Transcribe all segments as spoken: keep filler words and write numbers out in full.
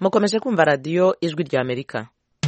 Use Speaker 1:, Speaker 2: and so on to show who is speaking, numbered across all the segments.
Speaker 1: mukomeje kumva radiyo ijwi rya Amerika.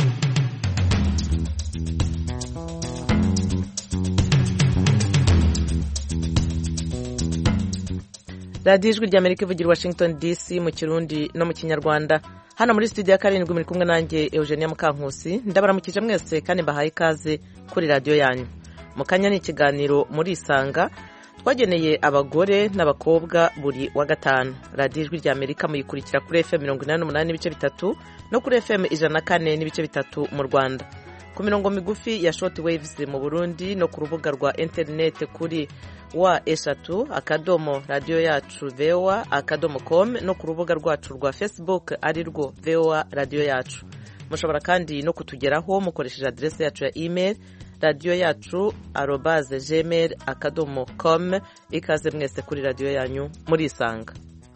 Speaker 1: radiyo ijwi rya Amerika ivugira Washington D C mu Kirundi no mu Kinyarwanda. Hano muri studio ya karindwi muri kumwe nanjye Eugenia Mukankusi, ndabaramukije mwese kandi mbahaye ikaze kuri radiyo yanyu. Mu kanya ni ikiganiro muri Isanga twageneye abagore n'abakobwa buri wa gatanu. radiyo ijwi rya Amerika muyikurikira kuri F M mirongo inani n'umunani n'ibice bitatu no kuri F M ijana na kane n'ibice bitatu mu Rwanda, ku mirongo migufi ya short waves mu Burundi no ku rubuga rwa internet kuri wa eshatu akadomo radio yacu V O A akadomo com no ku rubuga rwacu rwa Facebook ari rwo V O A radio yacu. Mushobora kandi no kutugeraho mukoresheje adresse yacu ya email radio yacu arobase gmail akadomo com. Ikaze mwese kuri radio yanyu muri Isanga.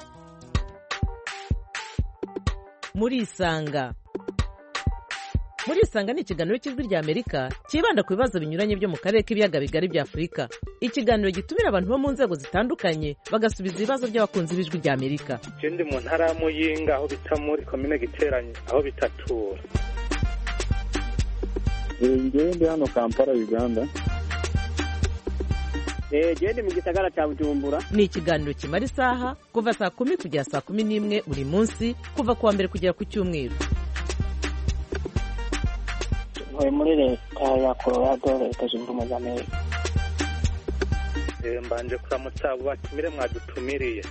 Speaker 1: Muri Isanga Muri Isanga ni ikiganiro cy'ijwi rya Amerika kibanda ku bibazo binyuranye byo mu karere k'ibiyaga bigari bya Afurika. Ikiganiro gitumira abantu bo mu nzego zitandukanye bagasubiza ibibazo by'abakunzi b'ijwi rya Amerika.
Speaker 2: Ndi mu ntara ya Muyinga aho bita muri commune Giteranye aho bitatura.
Speaker 3: Ngiye ndi hano Kampala Uganda.
Speaker 4: Eh gende mu gisagara cya Bujumbura.
Speaker 1: Ni ikiganiro kimara isaha kuva saa kumi kugera saa kumi n'imwe buri munsi kuva kuwa mbere kugera ku cyumweru.
Speaker 4: Muri leta ya Colorado leta zunze ubumwe za Amerika.
Speaker 2: Eh mbanje kuramutsa abo batumire mwadutumiriye.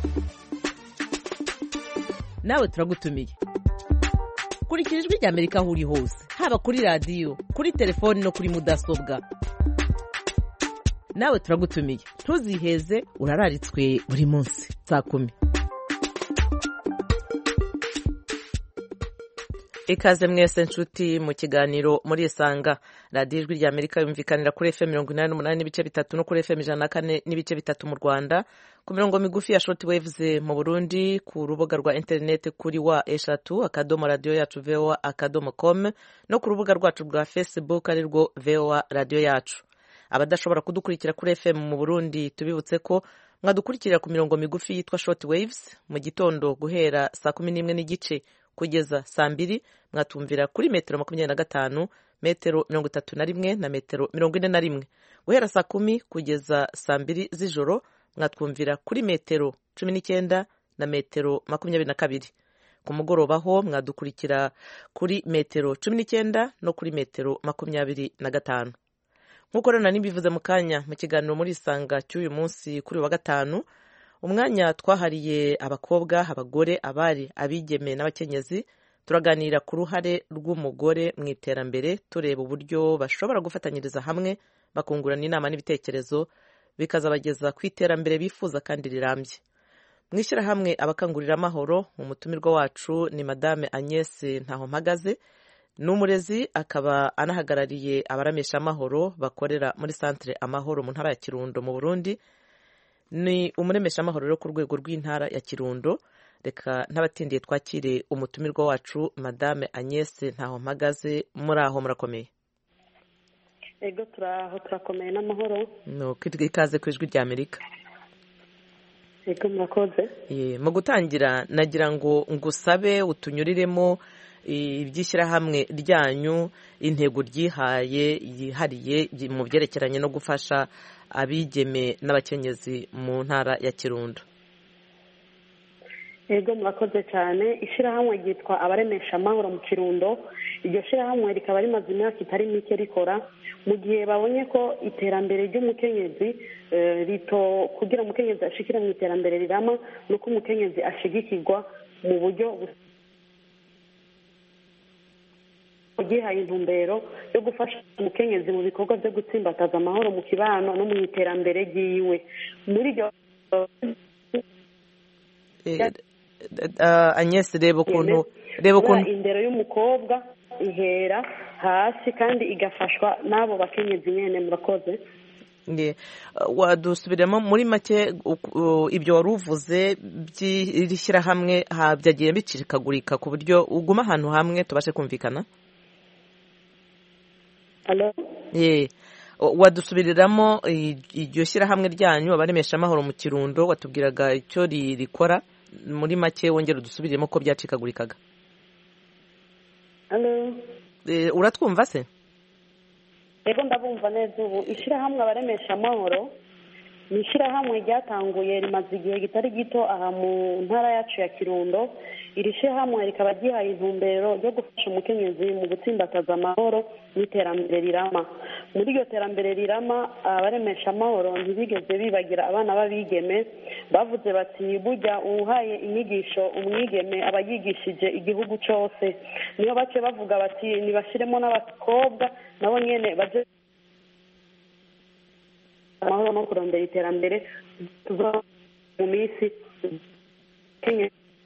Speaker 1: Nawe turagutumiye. Kurikira ijwi rya Amerika aho uri hose, haba kuri radiyo, kuri telefoni no kuri mudasobwa. Nawe turagutumiye, ntuziheze, urararitswe buri munsi saa kumi. Ikaze mwese nshuti mu kiganiro muri Isanga. radiyo ijwi rya Amerika yumvikanira kuri F M mirongo inani n'umunani n'ibice bitatu no kuri F M ijana na kane n'ibice bitatu mu Rwanda, ku mirongo migufi ya short waves mu Burundi, ku rubuga rwa internet kuri wa eshatu akadomo radio yacu V O A akadomo com no ku rubuga rwacu rwa Facebook ari rwo V O A radio yacu. Abadashobora kudukurikira kuri F M mu Burundi tubibutse ko mwadukurikira ku mirongo migufi yitwa short waves mu gitondo guhera saa kumi n'imwe n'igice kugeza saa mbiri, mwatumvira kuri metero makumyabiri na gatanu, metero mirongo itatu na rimwe na metero mirongo ine na rimwe. Guhera saa kumi kugeza saa mbiri z'ijoro mwatwumvira kuri metero cumi n'icyenda na metero makumyabiri na kabiri. Ku mugoroba ho mwadukurikira kuri metero cumi n'icyenda no kuri metero makumyabiri na gatanu. Nk'uko rero nibivuze mu kanya mu kiganiro muri Isanga cy'uyu munsi kuri wa gatanu, umwanya twahariye abakobwa, abagore, abari, abigeme n'abakenyezi, turaganira ku ruhare rw'umugore mu iterambere, tureba uburyo bashobora gufatanyiriza hamwe bakungurana inama n'ibitekerezo bikazabageza ku iterambere bifuza kandi rirambye. Mwishyira hamwe abakangurira amahoro, umutumirwa wacu ni Madame Agnès Ntahompagaze, n'umurezi akaba anahagarariye abaramesha amahoro bakorera muri Centre Amahoro mu ntara ya Kirundo mu Burundi. Ni umuremesha amahoro rero ku rwego rw'intara ya Kirundo. Reka ntabatindiye twakire umutumirwa wacu Madame Agnès Ntahompagaze. Muri aho murakomeye?
Speaker 4: Ego turaho turakomeye n'amahoro.
Speaker 1: No kwitwa ikaze ku ijwi rya Amerika.
Speaker 4: Ego murakoze.
Speaker 1: Ye mu gutangira nagira ngo ngusabe utunyuriremo ibyishyirahamwe ryanyu, intego ryihaye yihariye mu byerekeranye no gufasha abigeme n'abakenyezi mu ntara ya Kirundo.
Speaker 4: Ego murakoze cyane. Ishyirahamwe ryitwa abaremesha amahoro mu Kirundo. Iryo shyirahamwe rikaba rimaze imyaka itari mike rikora mu gihe babonye ko iterambere ry'umukenyezi rito kugira umukenyezi ashikire mu iterambere rirama nuko umukenyezi ashigikirwa mu buryo gihaye intumbero yo gufasha umukenyezi mu bikorwa byo gutsimbataza amahoro mu kibano no mu iterambere ryiwe. Muri iryo
Speaker 1: Agnès reba ukuntu reba ukuntu
Speaker 4: indero y'umukobwa ihera hasi kandi igafashwa n'abo bakenyezi nyene. Murakoze.
Speaker 1: Nge wadusubiramo muri make ibyo waruvuze by'ishyira hamwe habyagiye bicikagurika ku buryo uguma ahantu hamwe tubashe kumvikana.
Speaker 4: Hello?
Speaker 1: Eh wadusubiriramo iryo shyirahamwe ryanyu abaremesha amahoro mu Kirundo, watubwiraga icyo rikora muri make, wongera udusubiremo ko byacikagurikaga.
Speaker 4: Halo.
Speaker 1: Eh, uratwumva se?
Speaker 4: Ego ndabumva neza ubu. Ishirahamwe abaremesha amahoro ni ishirahamwe ryatanguye rimaze igihe kitari gito aha mu ntara yacu ya Kirundo. Iri shirahamwe rikaba ryihaye intumbero yo gufasha umukenyezi mu gutsimbataza amahoro n'iterambere rirama. Muri iryo terambere rirama abaremesha amahoro ntibigeze bibagira abana b'abigeme, bavuze bati burya uhaye inyigisho umwigeme aba yigishije igihugu cyose. Niyo bace bavuga bati nibashiremo n'abakobwa nabo nyene baje amahoro no kurondera iterambere tuzo mu minsi Kenya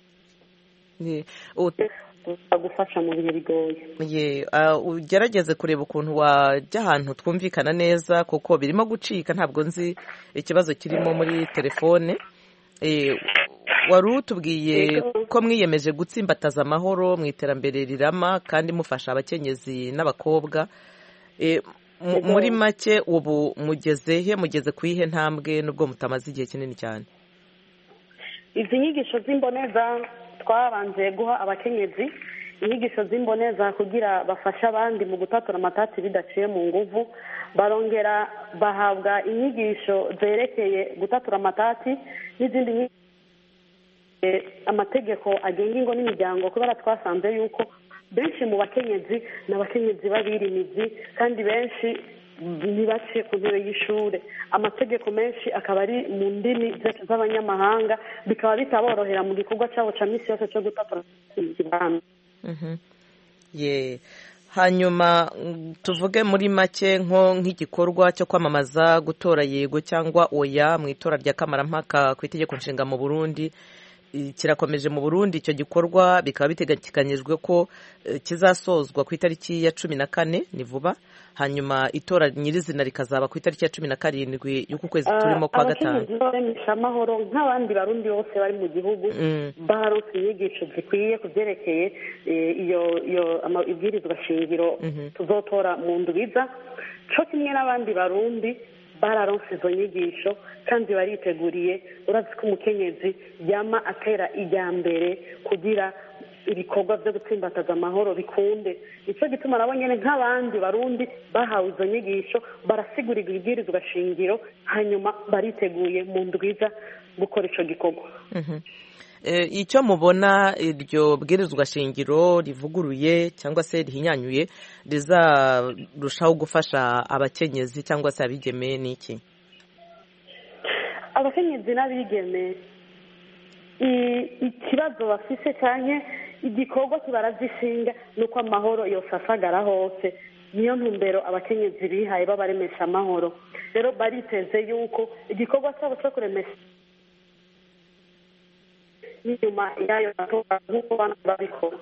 Speaker 4: gufasha mu bihe bigoye.
Speaker 1: Ugerageze kureba ukuntu wajya ahantu twumvikana neza kuko birimo gucika, ntabwo nzi ikibazo kirimo muri telefone. Wari utubwiye ko mwiyemeje gutsimbataza amahoro mu iterambere rirama kandi mufasha abakenyezi n'abakobwa. Muri make ubu mugeze he, mugeze ku ihe ntambwe nubwo mutamaze igihe kinini cyane?
Speaker 4: Izi nyigisho z'imboneza twabanje guha abakenyezi inyigisho z'imboneza kugira bafasha abandi mu gutatura amatati bidaciye mu nguvu, barongera bahabwa inyigisho zerekeye gutatura amatati n'izindi amategeko agenga ingo n'imiryango, kubera twasanze yuko benshi mu bakenyezi n'abakenyezi babirimizi kandi benshi ntibaciye ku ntebe y'ishure. Amategeko menshi akaba ari mu ndimi z'abanyamahanga, bikaba bitaborohera mu gikorwa cyabo cya misi yose cyo gutatura ikibanza.
Speaker 1: Ye hanyuma tuvuge muri make nko nk'igikorwa cyo kwamamaza gutora yego cyangwa oya mu itora rya kamarampaka ku itegeko nshinga mu Burundi kirakomeje mu Burundi. Icyo gikorwa bikaba biteganyijwe ko kizasozwa ku itariki ya cumi na kane, ni vuba. Hanyuma itora nyirizina rikazaba ku itariki ya cumi na karindwi y'uku kwezi turimo kwa gatanu.
Speaker 4: Abakenyezi amahoro nk'abandi barundi bose bari mu gihugu baronse inyigisho zikwiye ku byerekeye iyo iyo ibwirizwa shingiro tuzotora mu ndubiza, cyo kimwe n'abandi barundi bararonse izo nyigisho kandi bariteguriye. Urazi ko umukenyezi yama atera ijyambere kugira ibikorwa byo gutsimbataza amahoro bikunde. Nicyo gituma nabo nyene nk'abandi barundi bahawe izo nyigisho barasigurirwa ibwirizwa shingiro, hanyuma bariteguye mu ndwiza gukora ico gikorwa.
Speaker 1: Icyo mubona iryo bwirizwa shingiro rivuguruye cyangwa se rihinyanyuye rizarushaho gufasha abakenyezi cyangwa se abigeme niki?
Speaker 4: Abakenyezi n'abigeme ikibazo bafise cyane igikorwa kibarazishinga nuko amahoro yose asagara hose. Niyo ntumbero abakenyezi bihaye babaremesha amahoro. Rero bariteze yuko igikorwa cyabo cyo kuremesha nyuma yayo nk'uko bana babikora.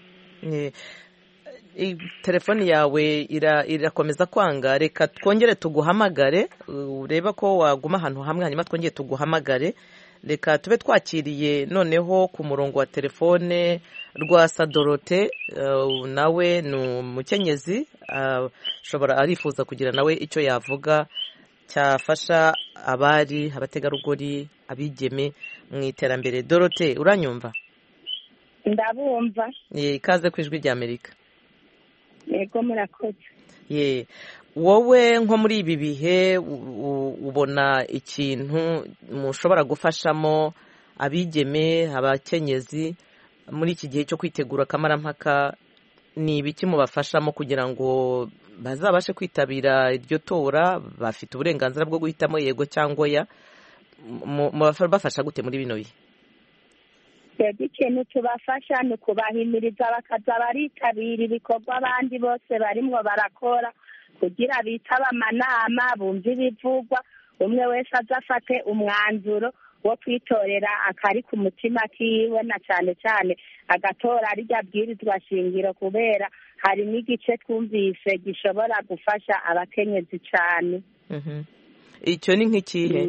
Speaker 1: Telefoni yawe irakomeza kwanga, reka twongere tuguhamagare ureba ko waguma ahantu hamwe, hanyuma twongere tuguhamagare. Reka tube twakiriye noneho ku murongo wa telefone Rwasa Dorote, nawe ni umukenyezi, ashobora arifuza kugira nawe icyo yavuga cyafasha abari abategarugori abigeme mu iterambere. Dorote, uranyumva?
Speaker 5: Ndabumva.
Speaker 1: Ye, ikaze ku ijwi rya Amerika.
Speaker 5: Yego murakoze.
Speaker 1: Ye, wowe nko muri ibi bihe ubona ikintu mushobora gufashamo abigeme abakenyezi muri iki gihe cyo kwitegura kamarampaka, ni ibiki mubafashamo kugira ngo bazabashe kwitabira iryo tora? Bafite uburenganzira bwo guhitamo yego cyangwa oya. Bafasha gute muri bino bihe?
Speaker 5: Twebwe ikintu tubafasha ni ukubahimiriza bakaza baritabira ibikorwa abandi bose barimwo barakora, kugira bitaba amanama bumve ibivugwa, umwe wese azafate umwanzuro wo kwitorera akari ku mutima kiwe, na cyane cyane agatora rya bwirizwa shingiro, kubera hari n'igice twumvise gishobora gufasha abakenyezi cyane.
Speaker 1: Icyo ni nk'ikihe?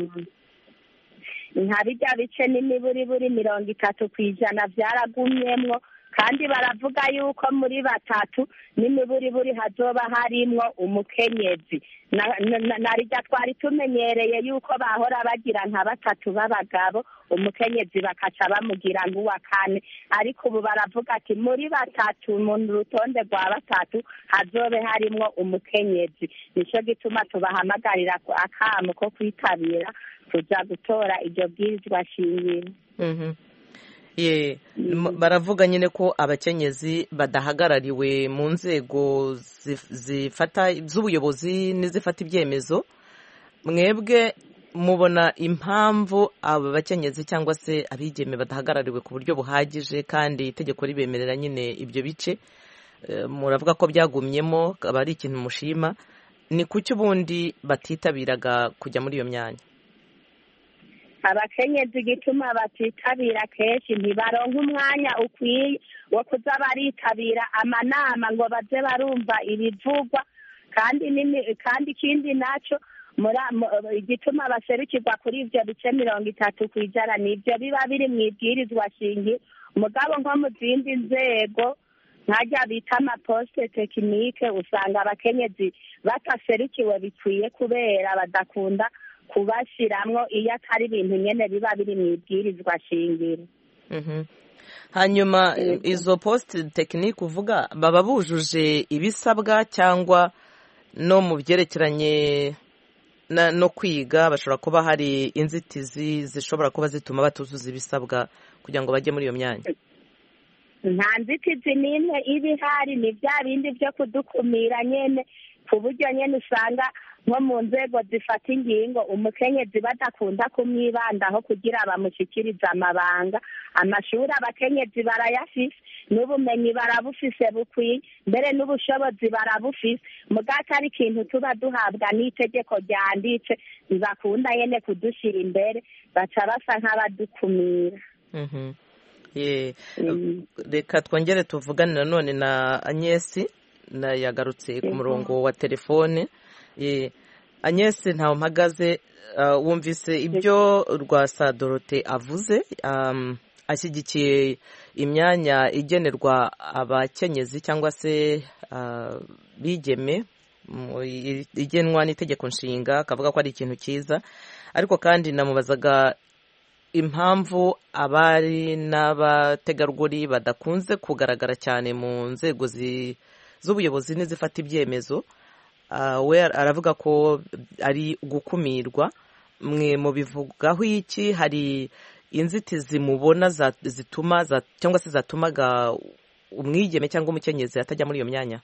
Speaker 5: Nka bijya bice n'imiburiburi mirongo itatu ku ijana byaragumyemwo, kandi baravuga yuko muri batatu n'imiburiburi hazoba harimwo umukenyezi. Narirya twari tumenyereye yuko bahora bagira nka batatu b'abagabo, umukenyezi bakaca bamugira nk'uwa kane, ariko ubu baravuga ati muri batatu mu rutonde rwa batatu hazobe harimwo umukenyezi. Nico gituma tubahamagarira akamu ko kwitabira kuja gutora iryo bwirizwa shingiro.
Speaker 1: Mhm. Ye baravuga nyine ko abakenyezi badahagarariwe mu nzego zifata z'ubuyobozi n'izifata ibyemezo. Mwebwe mubona impamvu aba bakenyezi cyangwa se abigeme badahagarariwe ku buryo buhagije kandi itegeko ribemerera nyine ibyo bice? Muravuga ko byagumyemo, aba ari ikintu mushima. Ni kuki ubundi batitabiraga kujya muri iyo myanya?
Speaker 5: Abakenyezi gituma batitabira kenshi ntibaronka umwanya ukwiye wo kuza baritabira amanama ngo baze barumva ibivugwa, kandi kandi ikindi naco igituma baserukirwa kuri ivyo bice mirongo itatu kw'ijana nivyo biba biri mw'ibwirizwa shingiro. Mugabo nko mu zindi nzego nkarya bita amaposte tekinike usanga abakenyezi bataserukiwe bikwiye kubera badakunda kubashiramwo iyo atari ibintu nyene biba biri mw'ibwirizwa shingiro.
Speaker 1: Mhm. Hanyuma izo poste technique uvuga baba bujuje ibisabwa cyangwa no mu byerekeranye no kwiga bashobora kuba hari inzitizi zishobora kuba zituma batuzuza ibisabwa kugira ngo bajye muri iyo myanya?
Speaker 5: Nta nzitizi n'imwe iba ihari, ni bya bindi byo kudukumira nyene, ku buryo nyene usanga nko mu nzego zifata ingingo umukenyezi badakunda kumwibandaho kugira bamushikirize amabanga. Amashuri abakenyezi barayafise, n'ubumenyi barabufise bukwiye, mbere n'ubushobozi barabufise, mugaka ari ikintu tuba duhabwa n'itegeko ryanditse ntibakunda yene kudushira imbere, baca basa nk'abadukumira.
Speaker 1: Mhm. Ye reka twongere tuvugane nanone na Agnes, na yagarutse ku murongo wa telefone. Ye Agnes ntaho mpagaze, wumvise ibyo Rwasa Dorothée avuze, ashyigikiye imyanya igenerwa abakenyezi cyangwa se bigeme igenwa n'itegeko nshinga, akavuga ko ari ikintu cyiza. Ariko kandi namubazaga impamvu abari n'abategarugori badakunze kugaragara cyane mu nzego z'ubuyobozi n'izifata ibyemezo. We aravuga ko ari gukumirwa. Mwe mubivugaho iki? Hari inzitizi mubona zituma cyangwa se zatumaga umwigeme cyangwa umukenyezi atajya muri iyo myanya?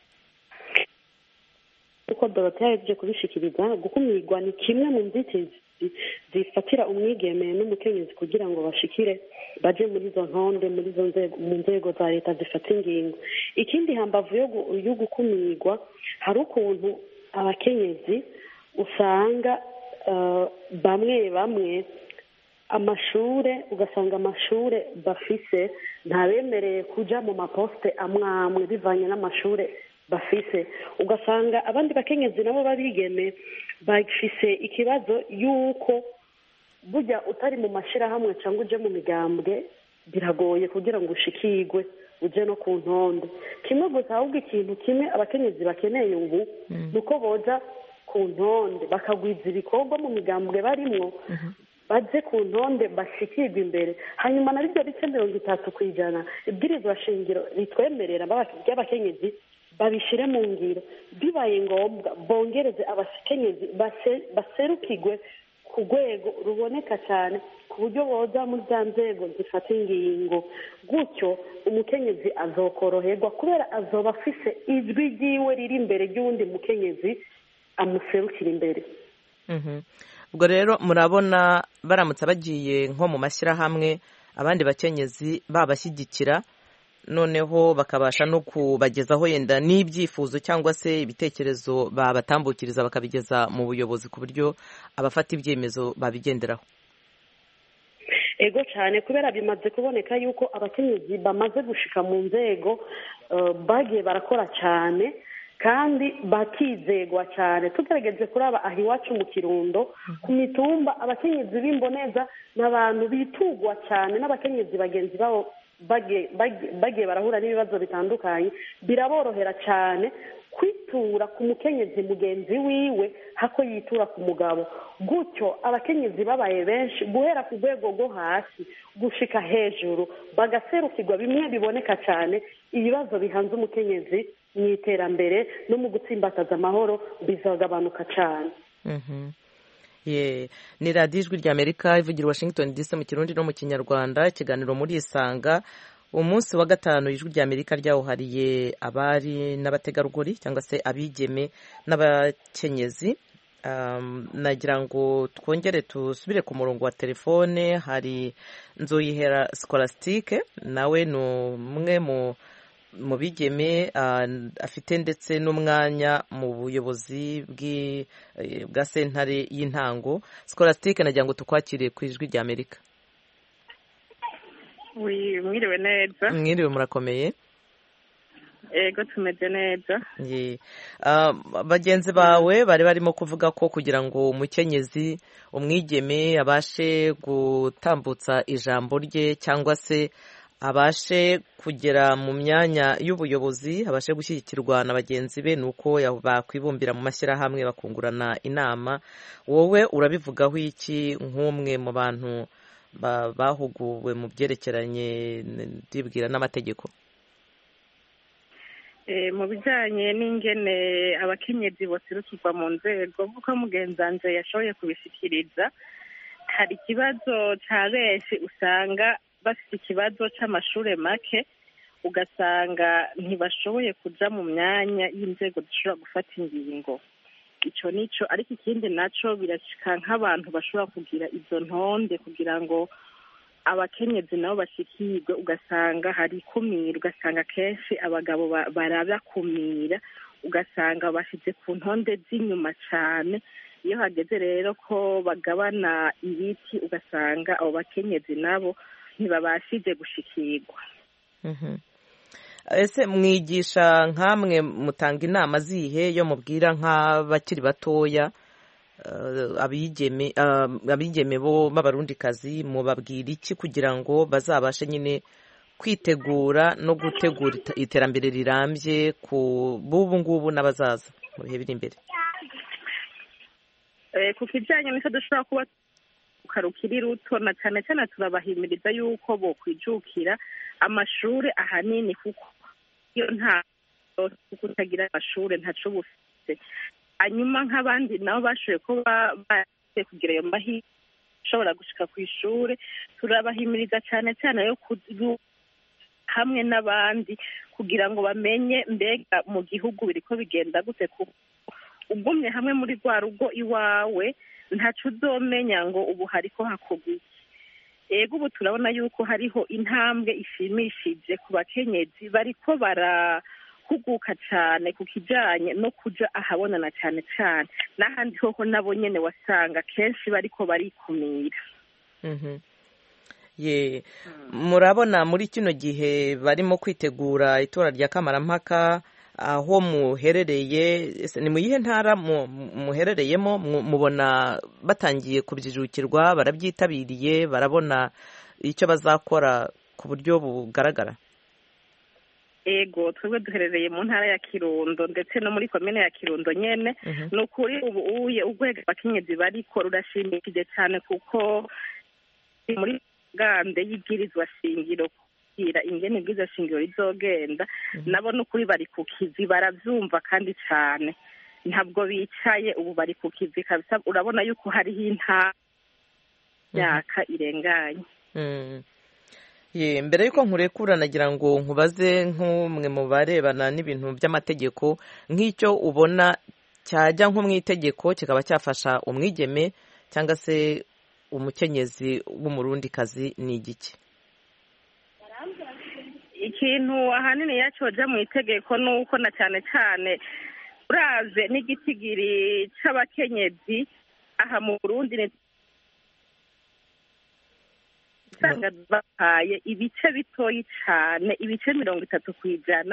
Speaker 4: Uko Dorothée yaje kubishikiriza, gukumirwa ni kimwe mu nzitizi zifatira umwigeme n'umukenyezi kugira ngo bashikire baje muri izo ntonde, muri izo nzego, mu nzego za leta zifata ingingo. Ikindi hambavu yo gukumirwa, hari ukuntu abakenyezi usanga bamwe bamwe amashure, ugasanga amashure bafise ntabemereye kuja mu maposte amwe amwe bivanye n'amashure bafise. Ugasanga abandi bakenyezi nabo babigeme bafise ikibazo yuko burya utari mu mashirahamwe cyangwa uje mu migambwe biragoye kugira ngo ushikirwe uje no ku ntonde. Kimwe gusa ahubwo ikintu kimwe abakenyezi bakeneye ubu nuko boza ku ntonde bakagwiza ibikorwa mu migambwe barimwo, baje ku ntonde bashikirwa imbere. Hanyuma na byo bice mirongo itatu kw'ijana ibwirizwa shingiro ritwemerera by'abakenyezi babishire mu ngiro, bibaye ngombwa bongereze abakenyezi baserukirwe ku rwego ruboneka cyane, ku buryo boza muri za nzego zifata ingingo. Gutyo umukenyezi azokoroherwa kubera azoba afise ijwi ryiwe riri imbere ry'uwundi mukenyezi amuserukira imbere.
Speaker 1: Ubwo rero murabona baramutse bagiye nko mu mashyirahamwe abandi bakenyezi babashyigikira, noneho bakabasha no kubagezaho yenda n'ibyifuzo cyangwa se ibitekerezo babatambukiriza bakabigeza mu buyobozi ku buryo abafata ibyemezo babigenderaho.
Speaker 4: Ego cyane, kubera bimaze kuboneka yuko abakenyezi bamaze gushika mu nzego bagiye barakora cyane kandi bakizegwa cyane. Tugerageze kuraba aho iwacu mu Kirundo ku mitumba, abakenyezi b'imboneza n'abantu bitugwa cyane n'abakenyezi bagenzi babo bagiye barahura n'ibibazo bitandukanye biraborohera cyane kwitura ku mukenyezi mugenzi wiwe hako yitura ku mugabo. Gutyo abakenyezi babaye benshi guhera ku rwego rwo hasi gushika hejuru bagaserukirwa bimwe biboneka cyane ibibazo bihanze umukenyezi mu iterambere no mu gutsimbataza amahoro bizagabanuka cyane.
Speaker 1: Ni radiyo ijwi ry'Amerika ivugira Washington D C mu Kirundi no mu Kinyarwanda, ikiganiro muri Isanga. Umunsi wa gatanu ijwi ry'Amerika ryawuhariye abari n'abategarugori cyangwa se abigeme n'abakenyezi. Nagira ngo twongere tusubire ku murongo wa telefone. Hari Nzoyihera Scholastique, nawe ni umwe mu mu bigeme afite ndetse n'umwanya mu buyobozi bwa sentare y'intango. Scholastique, nagira ngo tukwakire ku ijwi ry'Amerika.
Speaker 6: Mwiriwe neza.
Speaker 1: Mwiriwe, murakomeye?
Speaker 6: Ego tumeze neza.
Speaker 1: Bagenzi bawe bari barimo kuvuga ko kugira ngo umukenyezi umwigeme abashe gutambutsa ijambo rye cyangwa se abashe kugera mu myanya y'ubuyobozi, abashe gushyigikirwa na bagenzi be, nuko bakwibumbira mu mashyirahamwe bakungurana inama. Wowe urabivugaho iki nk'umwe mu bantu bahuguwe mu byerekeranye ndibwira n'amategeko?
Speaker 6: Mu bijyanye n'ingene abakenyezi baserukirwa mu nzego, nk'uko mugenzanze yashoboye kubishyikiriza, hari ikibazo cya benshi usanga bafite ikibazo cy'amashuri make, ugasanga ntibashoboye kujya mu myanya y'inzego zishobora gufata ingingo. Icyo nicyo, ariko ikindi nacyo birashyika nk'abantu bashobora kugira izo ntonde kugira ngo abakenyezi nabo bashyikirwe, ugasanga hari ikumira, ugasanga kenshi abagabo barabakumira, ugasanga bashyize ku ntonde z'inyuma cyane. Iyo hageze rero ko bagabana ibiti, ugasanga abo bakenyezi nabo ntibabashije gushikirwa.
Speaker 1: Ese mwigisha nkamwe mutanga inama zihe yo mubwira nk'abakiri batoya, abigeme abigeme bo b'abarundikazi, mubabwira iki kugira ngo bazabashe nyine kwitegura no gutegura iterambere rirambye ku bubu ngubu n'abazaza mu bihe biri imbere?
Speaker 6: Ku kijyanye n'icyo dushobora kuba ukiri ruto, na cyane cyane turabahimiriza yuko bo kwijukira amashuri ahanini, kuko iyo nta kuko utagira amashuri ntaco bufite. Hanyuma nk'abandi nabo bashoboye kuba bagiye kugira ayo mahirwe ushobora gushika ku ishuri, turabahimiriza cyane cyane yo hamwe n'abandi kugira ngo bamenye mbega mu gihugu biriko bigenda gute. Kuko ugumye hamwe muri rwa rugo iwawe ntaco uzomenya ngo ubu hariko hakorwa iki. Ego ubu turabona yuko hariho intambwe ishimishije ku bakenyezi bariko barahuguka cyane ku kijanye no kuja ahabonana cyane cyane, n'ahandi hoho nabo nyene wasanga kenshi bariko barikumira.
Speaker 1: Ye murabona muri kino gihe barimo kwitegura itora rya kamarampaka, aho muherereye ni mu yihe ntara muherereyemo? Mubona batangiye kubyijukirwa, barabyitabiriye, barabona icyo bazakora ku buryo bugaragara?
Speaker 6: Ego twebwe duherereye mu ntara ya Kirundo ndetse no muri komine ya Kirundo nyene. Ni ukuri ubu uye urwego abakenyezi bariko rurashimikije cyane, kuko muri gande y'ibwirizwa shingiro kugira ingene ibwirizwa shingiro rizogenda, nabo n'ukuri bari ku kizi, baravyumva kandi cyane, ntabwo bicaye, ubu bari ku kizi kabisa. Urabona yuko hariho intara myaka irenganye.
Speaker 1: Ye mbere yuko nkurekura nagira ngo nkubaze nk'umwe mu barebana n'ibintu by'amategeko, nk'icyo ubona cyajya nko mu itegeko kikaba cyafasha umwigeme cyangwa se umukenyezi w'umurundikazi ni igiki?
Speaker 6: Ikintu ahanini yacoja mu itegeko nuko na cyane cyane uraze n'igitigiri c'abakenyezi aha mu Burundi usanga bahaye ibice bitoyi cyane, ibice mirongo itatu ku ijana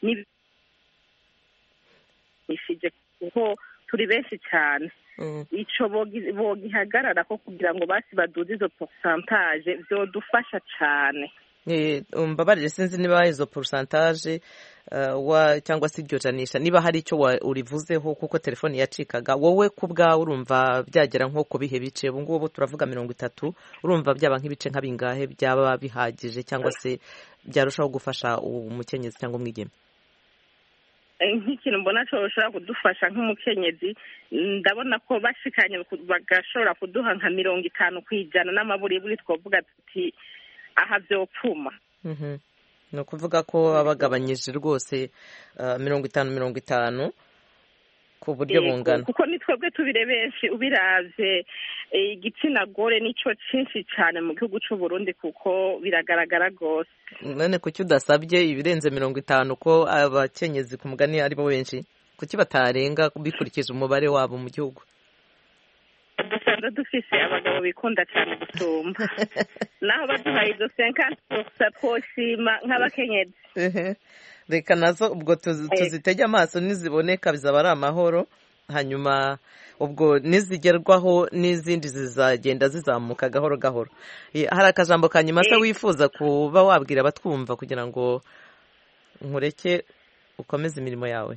Speaker 6: nishije kuko turi benshi cyane. Ico bogihagarara ko kugira ngo basi baduze izo pourcentage vyodufasha cyane.
Speaker 1: mbabarire sinzi niba izo pourcentage cyangwa se iryo janisha niba hari icyo urivuzeho kuko telefone yacikaga wowe ku bwawe urumva byagera nko ku bihe bice ubu ngubu turavuga mirongo itatu urumva byaba nk'ibice nka bingahe byaba bihagije cyangwa se byarushaho gufasha umukenyezi cyangwa umwigeme?
Speaker 6: nk'ikintu mbona cyoshobora kudufasha nk'umukenyezi ndabona ko bashikanye bagashobora kuduha nka mirongo itanu ku ijana n'amaburiburi twavuga tuti aha byopfuma.
Speaker 1: ni ukuvuga ko babagabanyije rwose mirongo itanu mirongo itanu ku buryo bungana,
Speaker 6: kuko ni twebwe tubire benshi ubiravye igitsina gore nico cyinshi cyane mu gihugu cy'u Burundi kuko biragaragara rwose.
Speaker 1: none kuki udasabye ibirenze mirongo itanu ko abakenyezi ku mugani ari bo benshi, kuki batarenga bikurikije umubare wabo mu gihugu?
Speaker 6: dusanzwe dufise abagabo bikunda cyane gusumba naho baduhaye izo cinquante pourcent twoshima nk'abakenyezi.
Speaker 1: reka nazo ubwo tuzitege amaso niziboneka bizaba ari amahoro, hanyuma ubwo nizigerwaho n'izindi zizagenda zizamuka gahoro gahoro. hari akajambo ka nyuma se wifuza kuba wabwira abatwumva kugira ngo nkureke ukomeze imirimo yawe?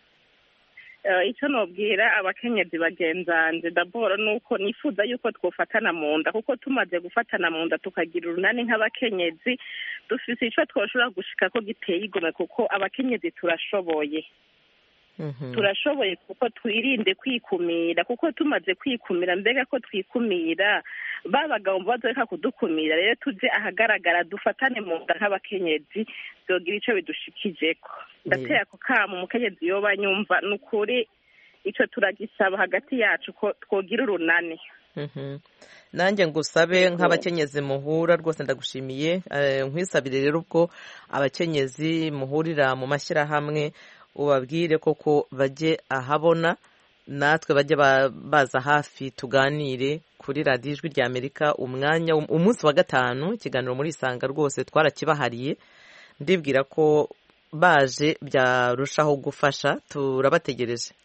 Speaker 6: icyo nobwira abakenyezi bagenzanje daboro nuko nifuza yuko twofatana mu nda, kuko tumaze gufatana mu nda tukagira urunani nk'abakenyezi dufise icyo twoshobora gushika ko giteye igomwe, kuko abakenyezi turashoboye. turashoboye kuko twirinde kwikumira, kuko tumaze kwikumira mbega ko twikumira babagabo bazoreka kudukumira. rero tuje ahagaragara dufatane mu nda nk'abakenyezi byogira icyo bidushikijeko. ndateye ako kamo umukenyezi yoba nyumva nukuri icyo turagisaba hagati yacu ko twogira urunani.
Speaker 1: nanjye ngusabe nk'abakenyezi muhura rwose ndagushimiye, nkwisabire rero ubwo abakenyezi muhurira mu mashyirahamwe ubabwire koko bajye ahabona, natwe bajye baza hafi tuganire kuri radiyo ijwi rya Amerika. umwanya umunsi wa gatanu ikiganiro muri Isanga rwose twarakibahariye, ndibwira ko baje byarushaho gufasha, turabategereje.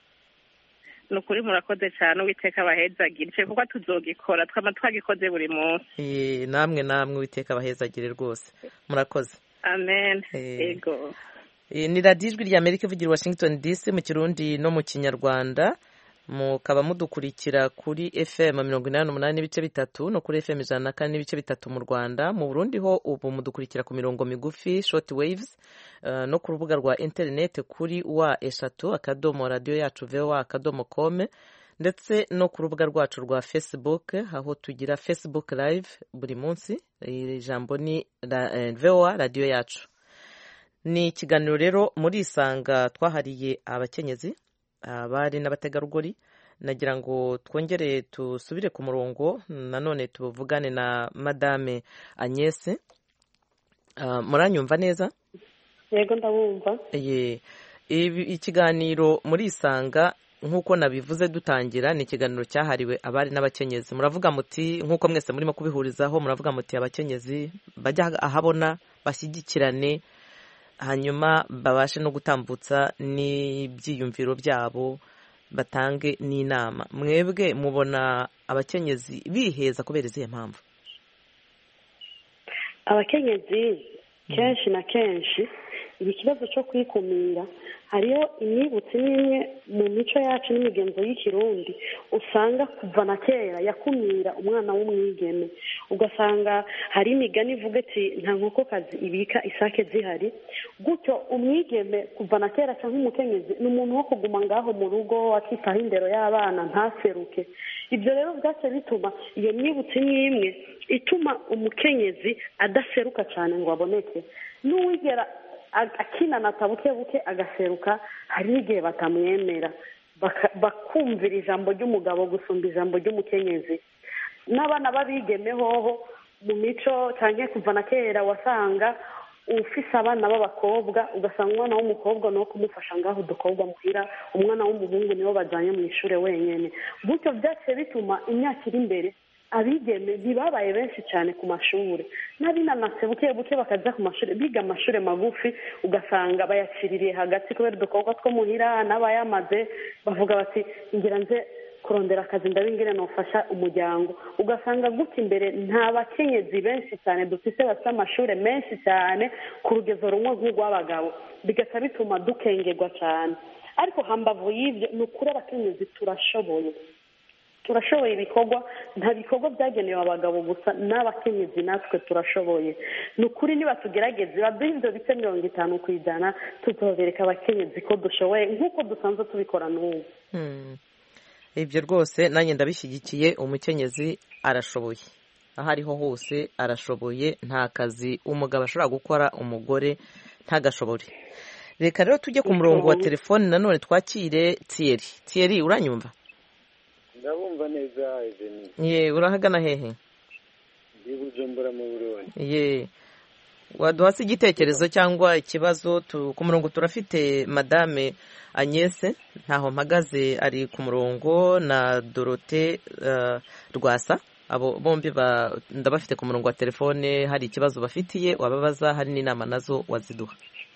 Speaker 6: ni ukuri murakoze cyane, uwiteka abahezagire kuko tuzogikora twama twagikoze buri munsi.
Speaker 1: namwe namwe uwiteka abahezagire rwose, murakoze.
Speaker 6: amen. yego
Speaker 1: ni radiyo ijwi rya Amerika ivugira Washington D C mu Kirundi no mu Kinyarwanda. mukaba mudukurikira kuri F M mirongo inani n'umunani n'ibice bitatu no kuri F M ijana na kane n'ibice bitatu mu Rwanda. mu Burundi ho ubu mudukurikira ku mirongo migufi short waves, uh, no ku rubuga rwa internet kuri wa eshatu akadomo radio yacu voa akadomo com, ndetse no ku rubuga rwacu rwa Facebook aho tugira Facebook live buri munsi. ijambo ni uh, voa radio yacu. ni ikiganiro rero muri Isanga twahariye abakenyezi, abari n'abategarugori. nagira ngo twongere tusubire ku murongo nanone tuvugane na Madame Agnès. uh, muranyumva neza?
Speaker 4: yego ndabumva.
Speaker 1: ye ikiganiro muri Isanga nk'uko nabivuze dutangira ni ikiganiro cyahariwe abari n'abakenyezi. muravuga muti nk'uko mwese murimo kubihurizaho, muravuga muti abakenyezi bajya ahabona bashyigikirane, hanyuma babashe no gutambutsa n'ibyiyumviro byabo, batange n'inama. mwebwe mubona abakenyezi biheza kubera izihe mpamvu?
Speaker 4: abakenyezi kenshi na kenshi iki kibazo cyo kwikumira, hariyo imyibutso imwe mu mico yacu n'imigenzo y'ikirundi usanga kuva na kera yakumira umwana w'umwigeme. ugasanga hari imigani ivuga ati nta nkokokazi ibika isake zihari. gutyo umwigeme kuva na kera cyangwa umukenyezi ni umuntu wo kuguma ngaho mu rugo akitaho indero y'abana ntaseruke. ibyo rero byace bituma iyo myibutso imwe ituma umukenyezi adaseruka cyane ngo aboneke. n'uwigera akinanata buke buke agaseruka, hari n'igihe batamwemera bakumvira ijambo ry'umugabo gusumba ijambo ry'umukenyezi. n'abana babigeme hoho mu mico cyane kuva na kera wasanga ufise abana b'abakobwa ugasanga umwana w'umukobwa no kumufasha ngaho udukobwa muhira, umwana w'umuhungu niwo bajyanye mu ishuri wenyine. gutyo byaciye bituma imyaka iri imbere abigeme ntibabaye benshi cyane ku mashuri, n'abinanase buke buke bakajya ku mashuri biga amashuri magufi, ugasanga bayaciririye hagati kubera udukobwa two muhira n'abayamaze bavuga bati ngira nze kurondera akazi ndabingire nofasha umuryango ugasanga gutya imbere nta bakenyezi benshi cyane dufite bafite amashuri menshi cyane ku rugezo rumwe nk'urw'abagabo bigasa bituma dukengerwa cyane ariko hambavu y'ibyo ni ukuri abakenyezi turashoboye turashoboye ibikorwa nta bikorwa byagenewe abagabo gusa n'abakenyezi natwe turashoboye ni ukuri niba tugerageze baduha ibyo bice mirongo itanu ku ijana tuzobereka abakenyezi ko dushoboye nk'uko dusanzwe tubikora n'ubu
Speaker 1: ibyo rwose nanjye ndabishyigikiye umukenyezi arashoboye aho ariho hose arashoboye nta kazi umugabo ashobora gukora umugore ntagashobore reka rero tujye ku murongo wa telefone nanone twakire Thierry Thierry uranyumva
Speaker 7: ndabumva neza Eveni
Speaker 1: ye urahagana hehe
Speaker 7: ndi Bujumbura mu Burundi
Speaker 1: ye waduha se igitekerezo cyangwa ikibazo ku murongo turafite madame Agnese ntaho mpagaze ari ku murongo na Dorothée Rwasa abo bombi ndabafite ku murongo wa telefone hari ikibazo bafitiye wababaza hari n'inama nazo waziduha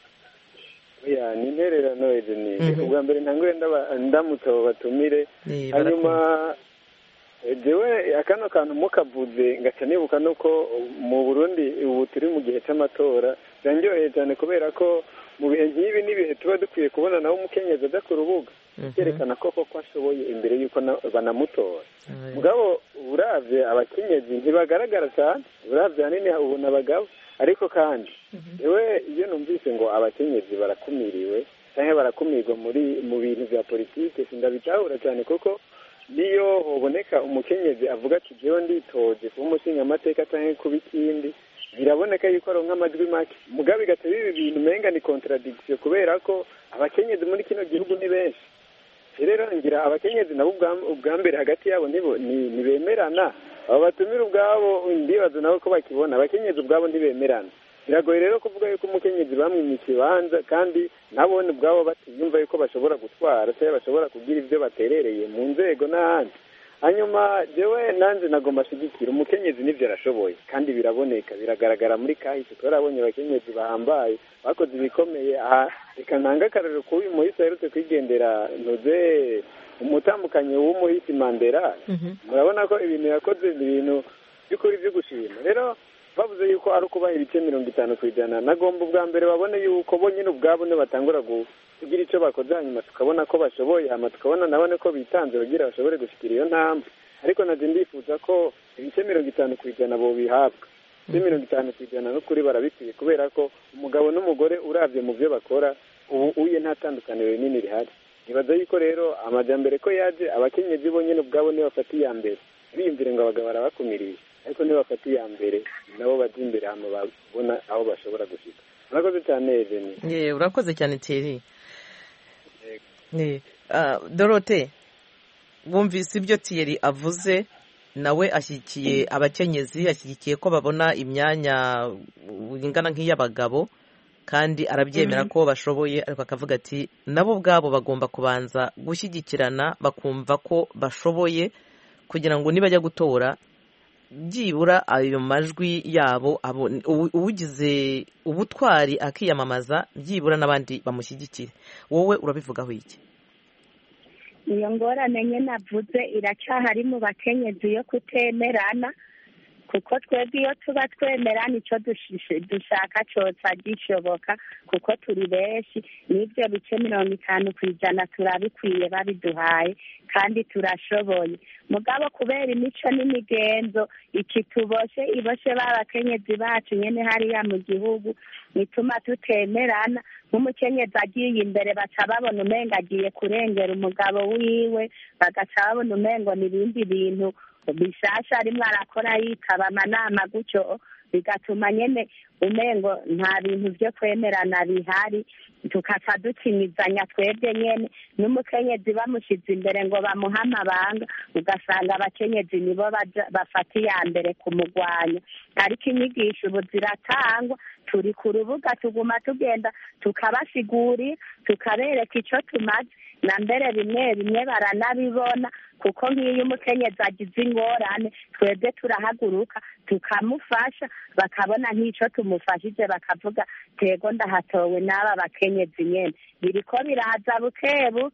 Speaker 7: ya ni intererano Eveni ubwa mbere ntangure ndamutse abo batumire hanyuma jewe akano kantu mukavuze ngaca nibuka nuko mu Burundi ubu turi mu gihe cy'amatora byanjyoheye cyane kubera ko mu bihe nk'ibi n'ibihe tuba dukwiye kubona nawe umukenyezi aza ku rubuga byerekana ko koko ashoboye imbere y'uko banamutora mugabo uravye abakenyezi ntibagaragara cyane uravye hanini ubona abagabo ariko kandi yewe iyo numvise ngo abakenyezi barakumiriwe cyangwa barakumirwa muri mu bintu bya politike sindabitahura cyane kuko niyo uboneka umukenyezi avuga ati jewe nditoje kuba umushingamateka cyangwa kuba ikindi biraboneka yuko aronka amajwi make mugabe bigateba ibi bintu umenga ni contradiction kubera ko abakenyezi muri kino gihugu ni benshi rero ngira abakenyezi nabo ubwa mbere hagati yabo ntibemerana abo batumira ubwabo ndibaza nabo ko bakibona abakenyezi ubwabo ntibemerana biragoye rero kuvuga yuko umukenyezi bamwimye ikibanza kandi nabone ubwabo batiyumva yuko bashobora gutwara cyangwa bashobora kugira ibyo baterereye mu nzego n'ahandi hanyuma jewe nanjye nagomba ashigikira umukenyezi n'ibyo arashoboye kandi biraboneka biragaragara muri kahise twarabonye abakenyezi bahambaye bakoze ibikomeye aha reka ntanga akarero k'uyu muhisi aherutse kwigendera ntuze umutambukanyi w'umuhisi Mandela murabona ko ibintu yakoze ni ibintu by'ukuri byo gushima rero bavuze yuko ari ukubaha ibice mirongo itanu ku ijana nagomba ubwa mbere babone yuko bo nyine ubwabo batangura kugira icyo bakoze hanyuma tukabona ko bashoboye hanyuma tukabona nabone ko bitanze kugira bashobore gushyikira iyo ntambwe ariko nabyo ndifuza ko ibice mirongo itanu ku ijana bo bihabwa ibice mirongo itanu ku ijana n'ukuri barabikwiye kubera ko umugabo n'umugore urabye mu byo bakora ubu uye nta tandukaniro rinini rihari nibaza yuko rero amajyambere ko yaje abakenyezi bo nyine ubwabo nibo bafata iya mbere biyumvire ngo abagabo barabakumiriye ariko niba bafata iya mbere nabo bajya imbere hano babona aho bashobora gushyika urakoze cyane Eveni
Speaker 1: ye urakoze cyane Thierry Dorothée bumvise ibyo Thierry avuze nawe ashyigikiye abakenyezi ashyigikiye ko babona imyanya ingana nk'iy'abagabo kandi arabyemera ko bashoboye ariko akavuga ati nabo ubwabo bagomba kubanza gushyigikirana bakumva ko bashoboye kugira ngo nibajya gutora byibura ayo majwi yabo uwugize ubutwari akiyamamaza byibura n'abandi bamushyigikire wowe urabivugaho iki
Speaker 5: iyo ngorane nyine navuze iracyahari mu bakenyezi yo kutemerana kuko twebwe iyo tuba twemerana icyo dushaka cyose gishoboka kuko turi benshi n'ibyo bice mirongo itanu ku ijana turabikwiye babiduhaye kandi turashoboye mugabo kubera imico n'imigenzo iki tuboshe iboshe b'abakenyezi bacu nyine hariya mu gihugu bituma tutemerana nk'umukenyezi agiye imbere baca babona umengo agiye kurengera umugabo wiwe bagaca babona umengo n'ibindi bintu bishasha arimo arakora yitaba amanama gutyo bigatuma nyine umengo nta bintu byo kwemerana bihari tukaca dukinizanya twebwe nyine n'umukenyezi bamushyize imbere ngo bamuhe amabanga ugasanga abakenyezi nibo bafata iya mbere kumugwanya ariko inyigisho ubu ziratangwa turi ku rubuga tuguma tugenda tukabasigurira tukabereka icyo tumaze na mbere bimwe bimwe baranabibona kuko nk'iyo umukenyezi agize ingorane twebwe turahaguruka tukamufasha bakabona nk'icyo tumufashije bakavuga tego ndahatowe n'aba bakenyezi nyine biriko biraza buke buke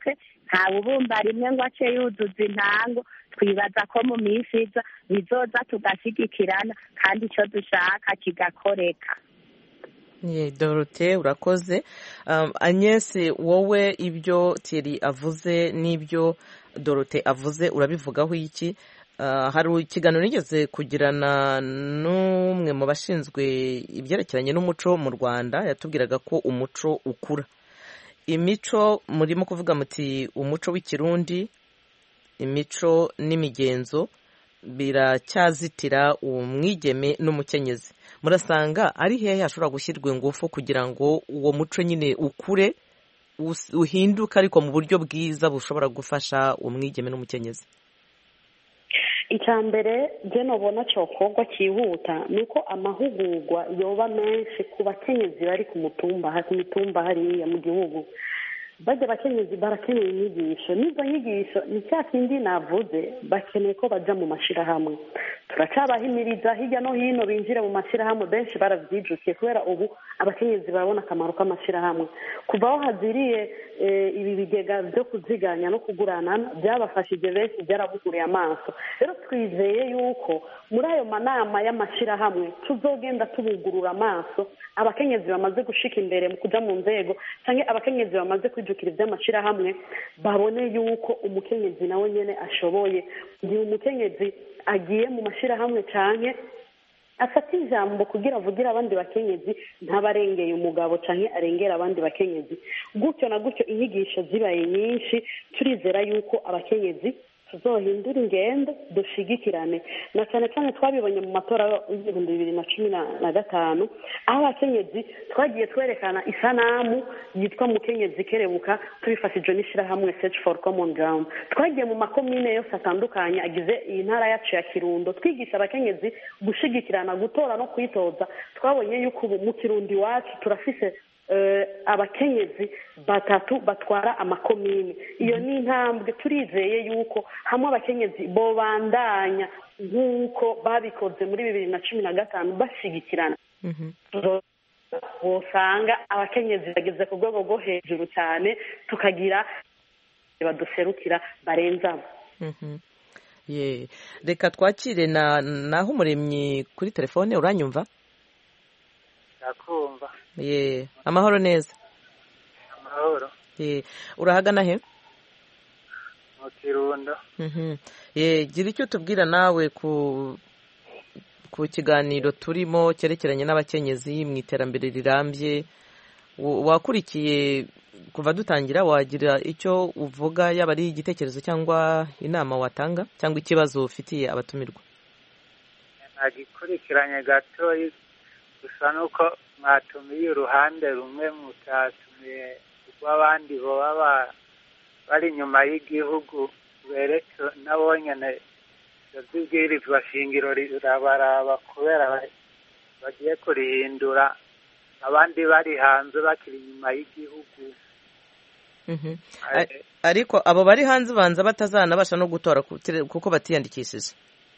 Speaker 5: ntawe ubumba rimwe ngo ace yuzuza intango. Twibaza ko mu minsi iza bizoza tugashyigikirana kandi icyo dushaka kigakoreka.
Speaker 1: Ye Dorothée urakoze. um, Agnes wowe ibyo Thierry avuze n'ibyo Dorothée avuze urabivugaho iki? Uh, hari ikiganiro nigeze kugirana n'umwe mu bashinzwe ibyerekeranye n'umuco mu Rwanda, yatubwiraga ko umuco ukura. Imico murimo kuvuga muti umuco w'ikirundi, imico n'imigenzo biracyazitira umwigeme n'umukenyezi. Murasanga ari hehe hashobora gushyirwa ingufu kugira ngo uwo muco nyine ukure uhinduke ariko mu buryo bwiza bushobora gufasha umwigeme n'umukenyezi?
Speaker 4: icya mbere je nobona cyokorwa cyihuta ni uko amahugurwa yoba menshi ku bakenyezi bari ku mutumba ku mitumba hariya mu gihugu. Bajya abakenyezi barakeneye inyigisho, n'izo nyigisho ni cya kindi navuze, bakeneye ko bajya mu mashyirahamwe. Turacabahimiriza hirya no hino binjire mu mashyirahamwe, benshi baravyijukiye kubera ubu abakenyezi barabona akamaro k'amashyirahamwe. Kuva aho haziriye ibi bigega byo kuziganya no kugurana byabafashije benshi, byarabuguriye amaso. Rero twizeye yuko muri ayo manama y'amashyirahamwe tuzogenda tubugurura amaso abakenyezi bamaze gushika imbere mu kuja mu nzego, cyangwa abakenyezi bamaze kwijukira iby'amashyirahamwe, babone yuko umukenyezi nawe nyene ashoboye. Igihe umukenyezi agiye mu mashyirahamwe cyane afata ijambo kugira avugira abandi bakenyezi, ntabarengeye umugabo cyane arengera abandi bakenyezi. Gutyo na gutyo inyigisho zibaye nyinshi, turizera yuko abakenyezi tuzohindura ingendo dushigikirane. Na cyane cyane twabibonye mu matora y'ibihumbi bibiri na cumi na gatanu, aho abakenyezi twagiye twerekana isanamu yitwa Mukenyezi Kerebuka tubifashijwe n'ishyirahamwe Search for Common Ground. Twagiye mu makomine yose atandukanye agize iyi ntara yacu ya Kirundo, twigisha abakenyezi gushigikirana, gutora no kwitoza. Twabonye yuko ubu mu Kirundi wacu turafise Uh, abakenyezi batatu batwara amakomine. Iyo ni intambwe turizeye yuko hamwe abakenyezi bobandanya nk'uko babikoze muri bibiri na cumi na gatanu bashigikirana. Wosanga abakenyezi bageze ku rwego rwo hejuru cyane, tukagira baduserukira barenzamo.
Speaker 1: Ye reka twakire na naho umuremyi kuri telefone. Uranyumva?
Speaker 8: Ndakumva.
Speaker 1: Ye amahoro neza.
Speaker 8: Amahoro.
Speaker 1: Ye urahagana he?
Speaker 8: Mu Kirundo.
Speaker 1: Mhm. Ye gira icyo tubwira nawe ku ku kiganiro turimo cyerekeranye n'abakenyezi mu iterambere rirambye. Wakurikiye kuva dutangira, wagira icyo uvuga, yaba ari igitekerezo cyangwa inama watanga cyangwa ikibazo ufitiye abatumirwa?
Speaker 8: Nagikurikiranye gato, gusa nuko mwatumiye uruhande rumwe mutatumiye rw'abandi baba bari inyuma y'igihugu, bereke nabo nyene ivyibwirizwa shingiro rirabaraba kubera bagiye kurihindura, abandi bari hanze bakiri inyuma y'igihugu.
Speaker 1: Ariko abo bari hanze banza batazanabasha no gutora kuko batiyandikishije,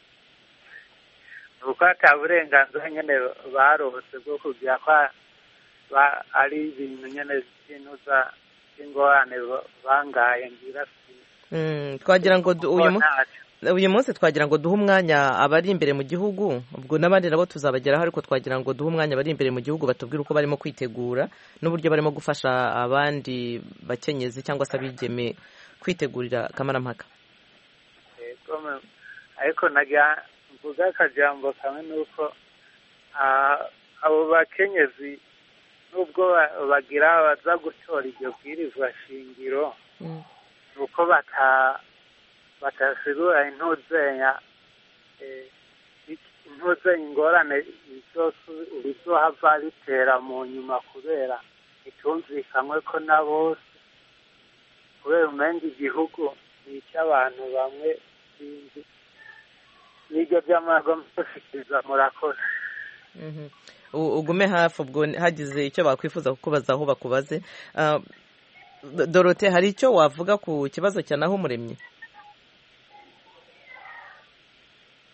Speaker 8: kuko ata burenganzira nyene barose bwo kugira ko ari ibintu nyene by'inuza ingorane bangaye ngira.
Speaker 1: Twagira ngo uyu munsi twagira ngo duhe umwanya abari imbere mu gihugu, ubwo n'abandi nabo tuzabageraho, ariko twagira ngo duhe umwanya abari imbere mu gihugu batubwire uko barimo kwitegura n'uburyo barimo gufasha abandi bakenyezi cyangwa se abigeme kwitegurira kamarampaka.
Speaker 8: Ariko najya mvuga akajambo kamwe, nuko abo bakenyezi nubwo bagira baza gutora iryo bwirizwa shingiro, nuko bata batasigura intuzenya intuzenya ingorane bizohava bitera mu nyuma, kubera itumvikanwe ko na bose, kubera umenga igihugu ni icy'abantu bamwe sinzi n'ibyo by'amagomba gushikiriza. Murakoze.
Speaker 1: Ugume hafi, ubwo hagize icyo bakwifuza kukubaza aho bakubaze. Dorothée, hari icyo wavuga ku kibazo cya naho umuremyi?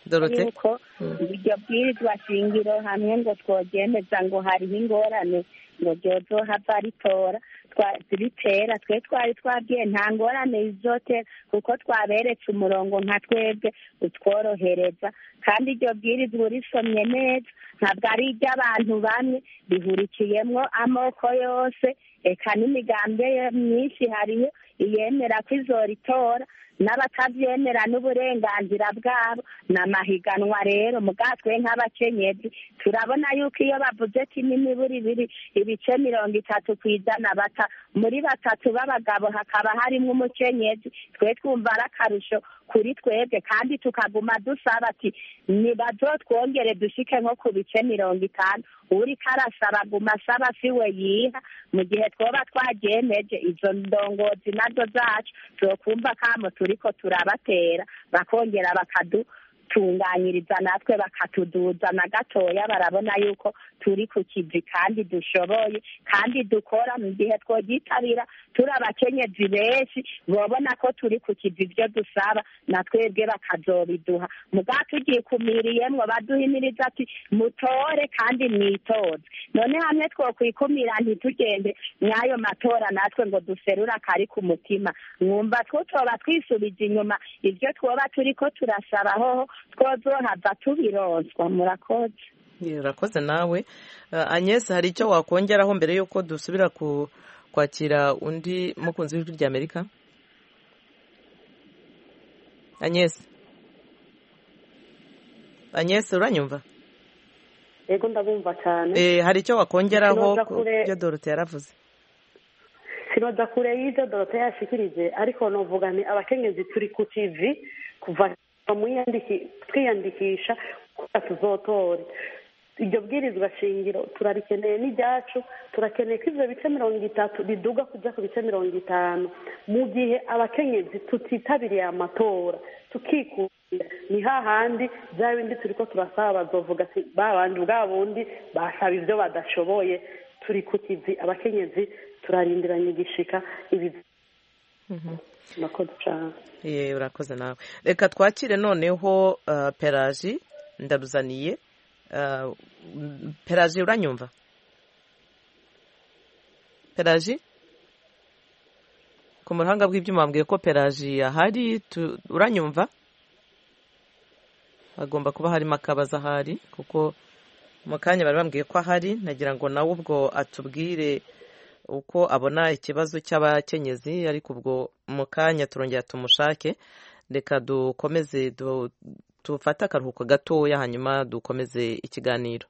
Speaker 5: yuko iryo bwirizwa shingiro hamwe ngo twogemeza ngo hariho ingorane ngo ryozohava ritora ritera twe twari twabwiye nta ngorane izotera kuko twaberetse umurongo nka twebwe utworohereza kandi iryo bwirizwa urisomye neza ntabwo ari iry'abantu bamwe rihurikiyemwo amoko yose eka n'imigambi myinshi hariyo iyemera ko izoritora n'abatabyemera n'uburenganzira bwabo ni amahiganwa rero mugatwe nk'abakenyezi turabona yuko iyo bavuze ati n'imiburi biri ibice mirongo itatu ku ijana bata muri batatu b'abagabo hakaba harimo umukenyezi twe twumva ari akarusho kuri twebwe kandi tukaguma dusaba ati nibazotwongere dushike nko ku bice mirongo itanu uri karasaba guma asaba siwe yiha mu gihe twoba twagemeje izo ndongozi nazo zacu tukumva kamo turiko turabatera bakongera bakadu tunganyiriza natwe bakatuduza na gatoya barabona yuko turi ku kivi kandi dushoboye kandi dukora mu gihe twogitabira turi abakenyezi benshi bobona ko turi ku kivi ibyo dusaba na twebwe bakazobiduha muga tugiye kumiriyemwo baduhimiriza ati mutore kandi mwitoze none hamwe twokwikumira ntitugende n'ayo matora natwe ngo duserura akari ku mutima mwumva twotoba twisubije inyuma ibyo twoba turiko turasaba hoho twozohava tubironswa murakoze
Speaker 1: urakoze nawe Agnes hari icyo wakongeraho mbere yuko dusubira ku kwakira undi mukunzi w'ijwi rya Amerika Agnes Agnes uranyumva
Speaker 4: yego ndabumva cyane
Speaker 1: eh hari icyo wakongeraho byo Dorothée yaravuze
Speaker 4: sinoda kure y'ibyo Dorothée yashikirije ariko novuga ni abakenyezi turi ku T V kuva twiyandikisha kuko tuzotora iryo bwirizwa shingiro turarikeneye n'ibyacu turakeneye ko ibyo bice mirongo itatu biduga kujya ku bice mirongo itanu mu gihe abakenyezi tutitabiriye amatora tukikunda ni hahandi bya bindi turi ko turasaba bazovuga ati babandi bwa bundi basaba ibyo badashoboye turi ku kivi abakenyezi turarindiranye igishika ibi
Speaker 1: ye urakoze nawe reka twakire noneho Pelagie ndaruzaniye Pelagie uranyumva Pelagie ku muhanga bw'ibyuma bambwiye ko Pelagie ahari uranyumva agomba kuba harimo akabaza ahari kuko mu kanya bari bambwiye ko ahari nagira ngo nawe ubwo atubwire uko abona ikibazo cy'abakenyezi ariko ubwo mu kanya turongera tumushake reka dukomeze tufate akaruhuko gatoya hanyuma dukomeze ikiganiro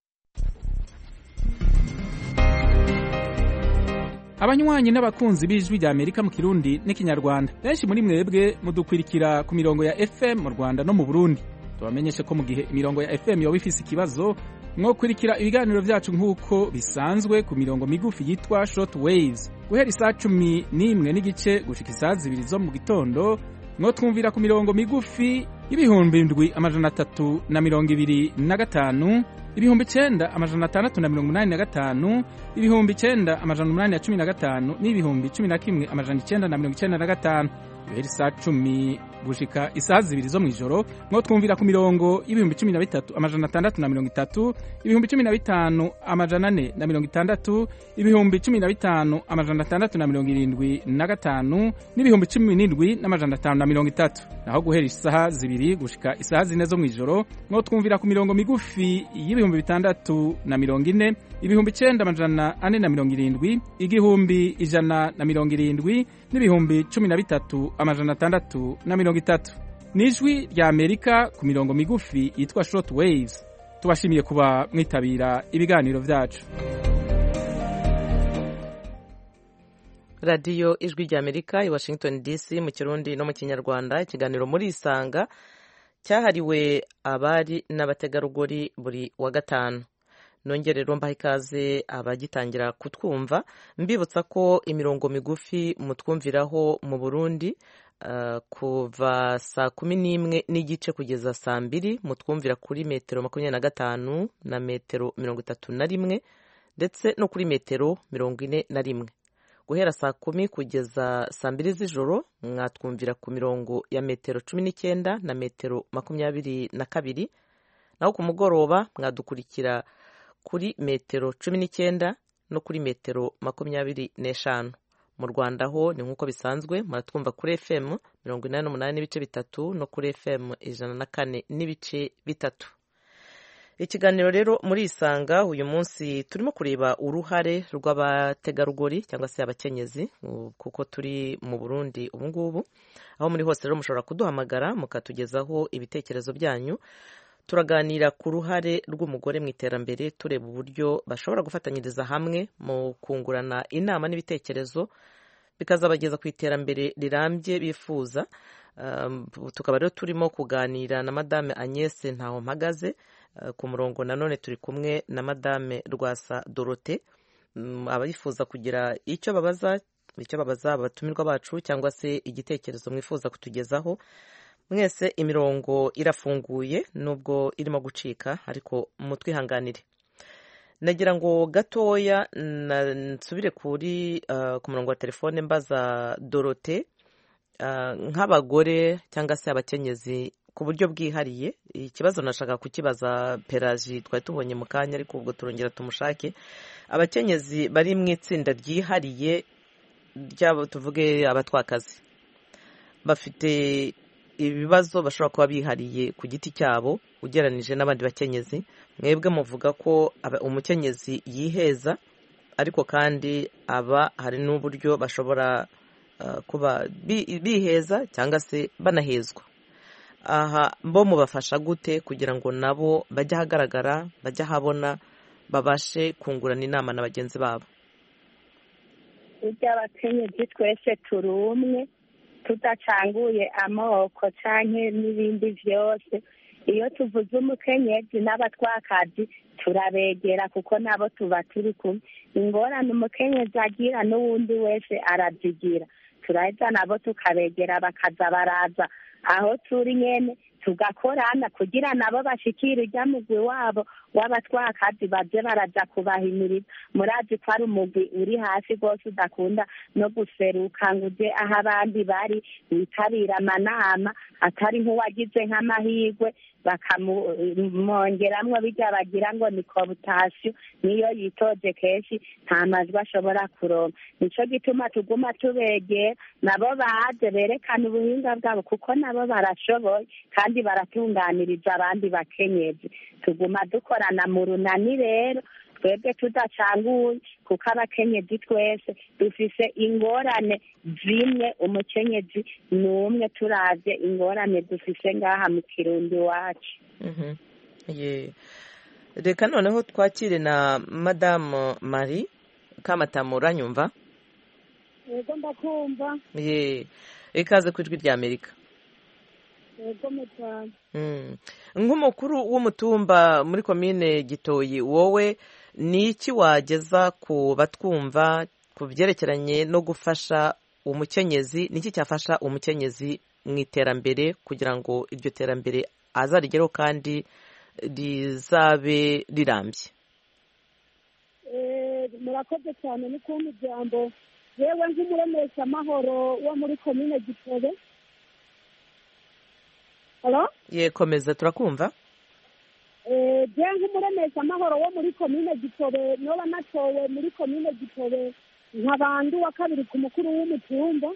Speaker 9: abanywanyi n'abakunzi b'ijwi rya Amerika mu Kirundi n'ikinyarwanda benshi muri mwebwe mudukwirikira ku mirongo ya F M mu Rwanda no mu Burundi tubamenyeshe ko mu gihe imirongo ya F M yoba ifise ikibazo mwokurikira ibiganiro vyacu nk'uko bisanzwe ku mirongo migufi yitwa short waves guhera isaa cumi n'imwe n'igice gushika isaa zibiri zo mu gitondo mwotwumvira ku mirongo migufi y'ibihumbi indwi amajana atatu na mirongo ibiri na gatanu ibihumbi icenda amajana atandatu na mirongo umunani na gatanu ibihumbi icenda amajana umunani na cumi na gatanu n'ibihumbi cumi na kimwe amajana icenda na mirongo icenda na gatanu guhera isaa cumi gushika isaa zibiri zo mw'ijoro mwo twumvira ku mirongo y'ibihumbi cumi na bitatu amajana atandatu na mirongo itatu ibihumbi cumi na bitanu amajana ane na mirongo itandatu ibihumbi cumi na bitanu amajana atandatu na mirongo irindwi na gatanu n'ibihumbi cumi n'indwi n'amajana atanu na mirongo itatu naho guhera isaha zibiri gushika isaha zine zo mw'ijoro mwo twumvira ku mirongo migufi y'ibihumbi bitandatu na mirongo ine ibihumbi icenda amajana ane na mirongo irindwi igihumbi ijana na mirongo irindwi n'ibihumbi cumi na bitatu amajana atandatu na mirongo itatu n'ijwi rya Amerika ku mirongo migufi yitwa short waves tubashimiye kuba mwitabira ibiganiro vyacu.
Speaker 1: Radio ijwi rya Amerika i Washington D C mu Kirundi no mu Kinyarwanda ikiganiro muri Isanga cyahariwe abari n'abategarugori buri wa gatanu. Nongerero mbaha ikaze abagitangira kutwumva mbibutsa ko imirongo migufi mutwumviraho mu Burundi uh, kuva saa kumi n'imwe n'igice kugeza saa mbiri mutwumvira kuri metero makumyabiri na gatanu na metero mirongo itatu na rimwe ndetse no kuri metero mirongo ine na rimwe. guhera saa kumi kugeza saa mbiri z'ijoro mwatwumvira ku mirongo ya metero cumi n'icyenda na metero makumyabiri na kabiri, naho ku mugoroba mwadukurikira kuri metero cumi n'icyenda no kuri metero makumyabiri n'eshanu. Mu Rwanda ho ni nk'uko bisanzwe muratwumva kuri F M mirongo inani n'umunani n'ibice bitatu no kuri F M ijana na kane n'ibice bitatu. Ikiganiro rero muri Isanga uyu munsi turimo kureba uruhare rw'abategarugori cyangwa se abakenyezi, kuko turi mu Burundi ubu ngubu. Aho muri hose rero mushobora kuduhamagara mukatugezaho ibitekerezo byanyu. Turaganira ku ruhare rw'umugore mu iterambere, tureba uburyo bashobora gufatanyiriza hamwe mu kungurana inama n'ibitekerezo bikazabageza ku iterambere rirambye bifuza. Um, tukaba rero turimo kuganira na Madame Agnès Ntahompagaze. Uh, ku murongo nanone turi kumwe na Madame Rwasa Dorothée. Um, abifuza kugira icyo babaza icyo babaza abatumirwa bacu cyangwa se igitekerezo mwifuza kutugezaho, mwese imirongo irafunguye nubwo irimo gucika, ariko mutwihanganire. Nagira ngo gatoya nsubire kuri uh, ku murongo wa telefone mbaza Dorothée, uh, nk'abagore cyangwa se abakenyezi ku buryo bwihariye. Ikibazo nashaka kukibaza Pelagie twari tubonye mu kanya, ariko ubwo turongera tumushake. Abakenyezi bari mu itsinda ryihariye ryabo, tuvuge abatwakazi, bafite ibibazo bashobora kuba bihariye ku giti cyabo ugeranije n'abandi bakenyezi. Mwebwe muvuga ko umukenyezi yiheza, ariko kandi aba hari n'uburyo bashobora uh, kuba biheza cyangwa se banahezwa. Aha bo mubafasha gute kugira ngo nabo bajye ahagaragara, bajye ahabona, babashe kungurana inama na bagenzi babo?
Speaker 5: Burya abakenyezi twese turi umwe, tudacanguye amoko canke n'ibindi vyose. Iyo tuvuze umukenyezi n'abatwakazi turabegera, kuko nabo tuba turi kumwe. Ingorane umukenyezi agira n'uwundi wese arazigira, turaheza nabo tukabegera bakaza baraza aho turi nyene tugakorana kugira nabo bashikira urya mugwi wabo w'abatwakazi baje baraja kubahimiriza. Murazi ko ari umugwi uri hasi rwose udakunda no guseruka ngo uje aho abandi bari, witabira amanama atari nk'uwagize nk'amahirwe bakamwongeramwo bijya bagira ngo ni cooptation, niyo yitoje kenshi nta majwi ashobora kuronka. Nico gituma tuguma tubegera nabo baje berekana ubuhinga bwabo, kuko nabo barashoboye kandi baratunganiriza abandi bakenyezi. Tuguma dukorana mu runani rero, twebwe tudacanguye, kuko abakenyezi twese dufise ingorane zimwe. Umukenyezi ni umwe, turavye ingorane dufise ngaha mu Kirundi wacu.
Speaker 1: Mhm. Ye. Reka noneho twakire na Madame Marie Kamatamura, nyumva?
Speaker 10: Yego ndakumva.
Speaker 1: Ye. Ikaze ku ijwi rya Amerika.
Speaker 10: Yego mutana.
Speaker 1: Mm. Nk'umukuru w'umutumba muri komine Gitoyi, wowe ni iki wageza ku batwumva ku byerekeranye no gufasha umukenyezi? Ni iki cyafasha umukenyezi mu iterambere kugira ngo iryo terambere azarigereho kandi rizabe rirambye?
Speaker 10: Eh, murakoze cyane ni kumpa ijambo. Yewe nk'umuremesha amahoro wo muri komine Gitobe. Hello?
Speaker 1: Ye, komeza turakumva.
Speaker 10: Eh, je nk'umuremesha amahoro wo muri komine Gitobe, noba natowe muri komine Gitobe nk'abantu wa kabiri ku mukuru w'umutumba.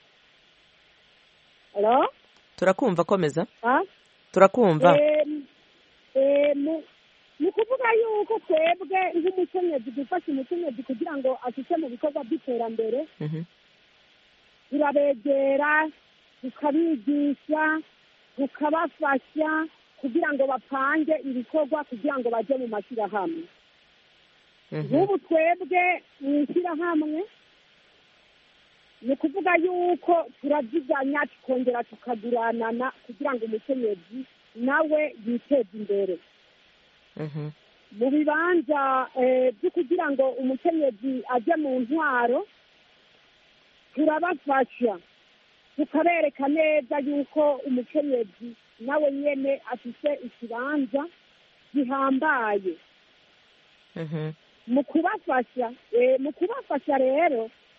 Speaker 10: Hello?
Speaker 1: Turakumva, komeza.
Speaker 10: Ha?
Speaker 1: Turakumva.
Speaker 10: Eh, eh, ni kuvuga yuko twebwe nk'umukenyezi dufasha umukenyezi kugira ngo ashike mu bikorwa by'iterambere.
Speaker 1: Mhm.
Speaker 10: Turabegera, tukabigisha, tukabafasha kugira ngo bapange ibikorwa kugira ngo baje mu mashyirahamwe. Nk'ubu twebwe mu ishyirahamwe ni kuvuga yuko turaziganya tukongera tukaguranana kugira ngo umukenyezi nawe yiteze imbere. Mu bibanza byo kugira ngo umukenyezi ajye mu ntwaro turabafasha, tukabereka neza yuko umukenyezi nawe nyene afite ikibanza gihambaye. mu kubafasha mu kubafasha rero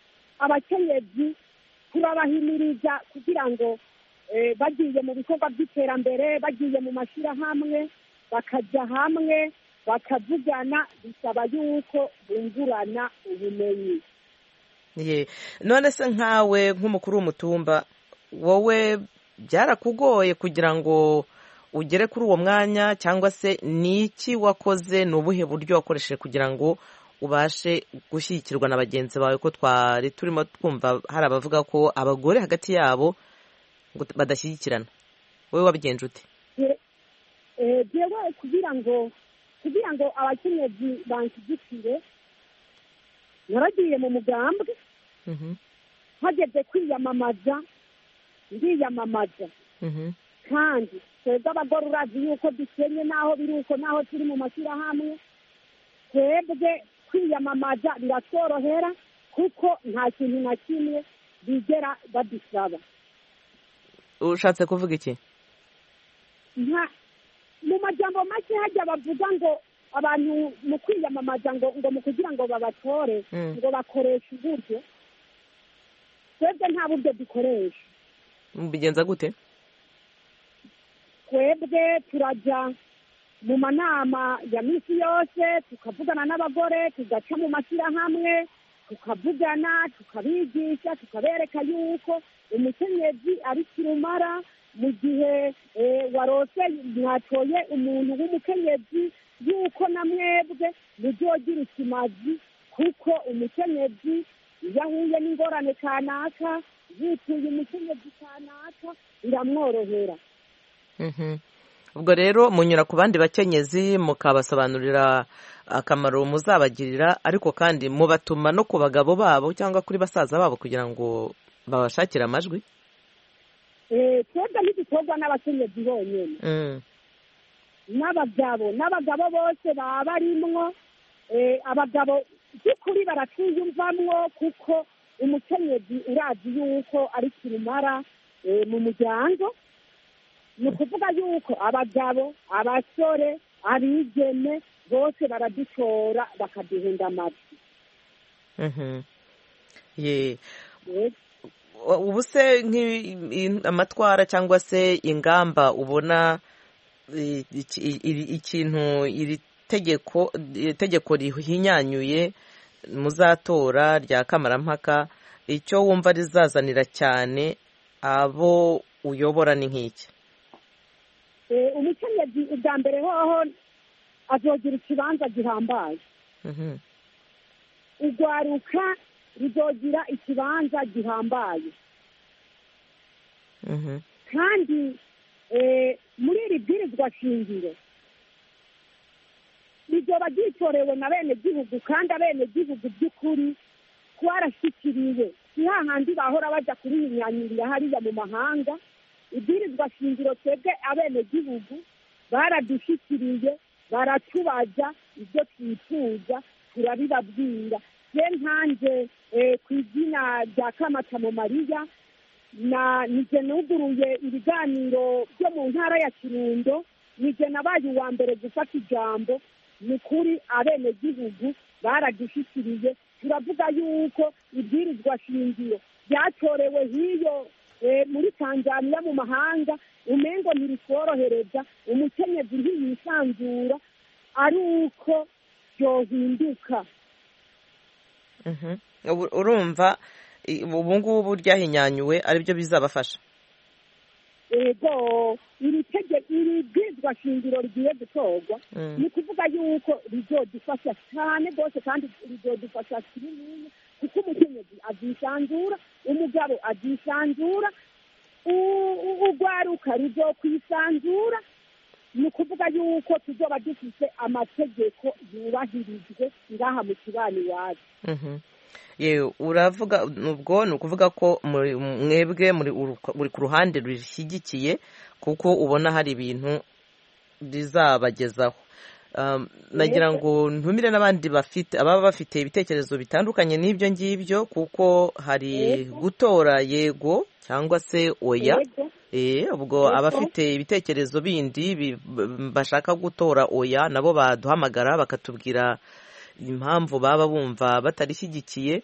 Speaker 10: abakenyezi turabahimiriza kugira ngo bagiye mu bikorwa by'iterambere, bagiye mu mashyirahamwe bakajya hamwe bakavugana, bisaba yuko bungurana ubumenyi.
Speaker 1: None se nkawe nk'umukuru w'umutumba, wowe byarakugoye kugira ngo ugere kuri uwo mwanya, cyangwa se ni iki wakoze, ni ubuhe buryo wakoresheje kugira ngo ubashe gushyigikirwa na bagenzi bawe? Ko twari turimo twumva hari abavuga ko abagore hagati yabo badashyigikirana, wowe wabigenje ute?
Speaker 10: Jewe kugira ngo kugira ngo abakenyezi banshyigikire, naragiye mu mugambwe, hageze kwiyamamaza ndiyamamaza, kandi twebwe abagore urazi yuko dukenye naho biri uko, naho turi mu mashyirahamwe, twebwe kwiyamamaza biratworohera kuko nta kintu na kimwe bigera badusaba.
Speaker 1: Ushatse kuvuga iki?
Speaker 10: Mu majambo make hajya bavuga ngo abantu mu kwiyamamaza ngo ngo mu kugira ngo babatore ngo bakoresha uburyo, twebwe nta buryo dukoresha.
Speaker 1: Mubigenza gute?
Speaker 10: Twebwe turajya mu manama ya minsi yose, tukavugana n'abagore, tugaca mu mashyirahamwe, tukavugana, tukabigisha, tukabereka yuko umukenyezi ari kirumara. Mu gihe warose mwatoye umuntu w'umukenyezi, yuko na mwebwe muzogira ikimazi, kuko umukenyezi iyo ahuye n'ingorane kanaka, yituye umukenyezi kanaka biramworohera.
Speaker 1: Ubwo rero munyura ku bandi bakenyezi mukabasobanurira akamaro muzabagirira, ariko kandi mubatuma no ku bagabo babo cyangwa kuri basaza babo kugira ngo babashakire amajwi?
Speaker 10: Twebwe ntidutorwa n'abakenyezi bonyine, n'abagabo n'abagabo bose baba barimwo. Abagabo by'ukuri baratwiyumvamwo, kuko umukenyezi urazi yuko ari kirumara mu muryango. Ni ukuvuga yuko abagabo, abasore, abigeme bose baradutora bakaduhunda amatwi.
Speaker 1: Ubu se amatwara cyangwa se ingamba ubona ikintu iri tegeko itegeko rihinyanyuye muzatora rya kamarampaka, icyo wumva rizazanira cyane abo uyobora ni nk'iki?
Speaker 10: Umukenyezi ubwa mbere hoho azogira ikibanza gihambaye, urwaruka ruzogira ikibanza gihambaye, kandi muri iri bwirizwa shingiro rizoba ryitorewe na bene gihugu, kandi abene gihugu by'ukuri twarashyikiriwe, si hahandi bahora bajya kurihinyanyurira hariya mu mahanga. Ibwirizwa shingiro twebwe abene gihugu baradushyikiriye, baratubaza ibyo twifuza, turabibabwira. Je ntanze ku izina rya Kamatamo Mariya, na nije nuguruye ibiganiro byo mu ntara ya Kirundo, nije nabaye uwa mbere gufata ijambo. Ni kuri abene gihugu baradushyikiriye, turavuga yuko ibwirizwa shingiro byatorewe hiyo muri Tanzania mu mahanga, umengo ntiritworohereza, umukenyezi ntiyisanzura, ari uko byohinduka.
Speaker 1: Urumva ubu ngubu ryahinyanyuwe aribyo bizabafasha?
Speaker 10: Ego, iri tegeko iri bwirizwa shingiro rigiye gutorwa, ni kuvuga yuko rizodufasha cyane rwose, kandi rizodufasha kinini, kuko umukenyezi azisanzura, umugabo azisanzura, urwaruka ruzokwisanzura. Ni ukuvuga yuko tuzoba dufite amategeko yubahirijwe ngaha mu kibano iwacu.
Speaker 1: Uravuga ubwo ni ukuvuga ko mwebwe muri ku ruhande rushyigikiye, kuko ubona hari ibintu rizabagezaho. Nagira ngo ntumire n'abandi bafite ababa bafite ibitekerezo bitandukanye n'ibyo ngibyo, kuko hari gutora yego cyangwa se oya. Ubwo abafite ibitekerezo bindi bashaka gutora oya nabo baduhamagara bakatubwira impamvu baba bumva batarishyigikiye.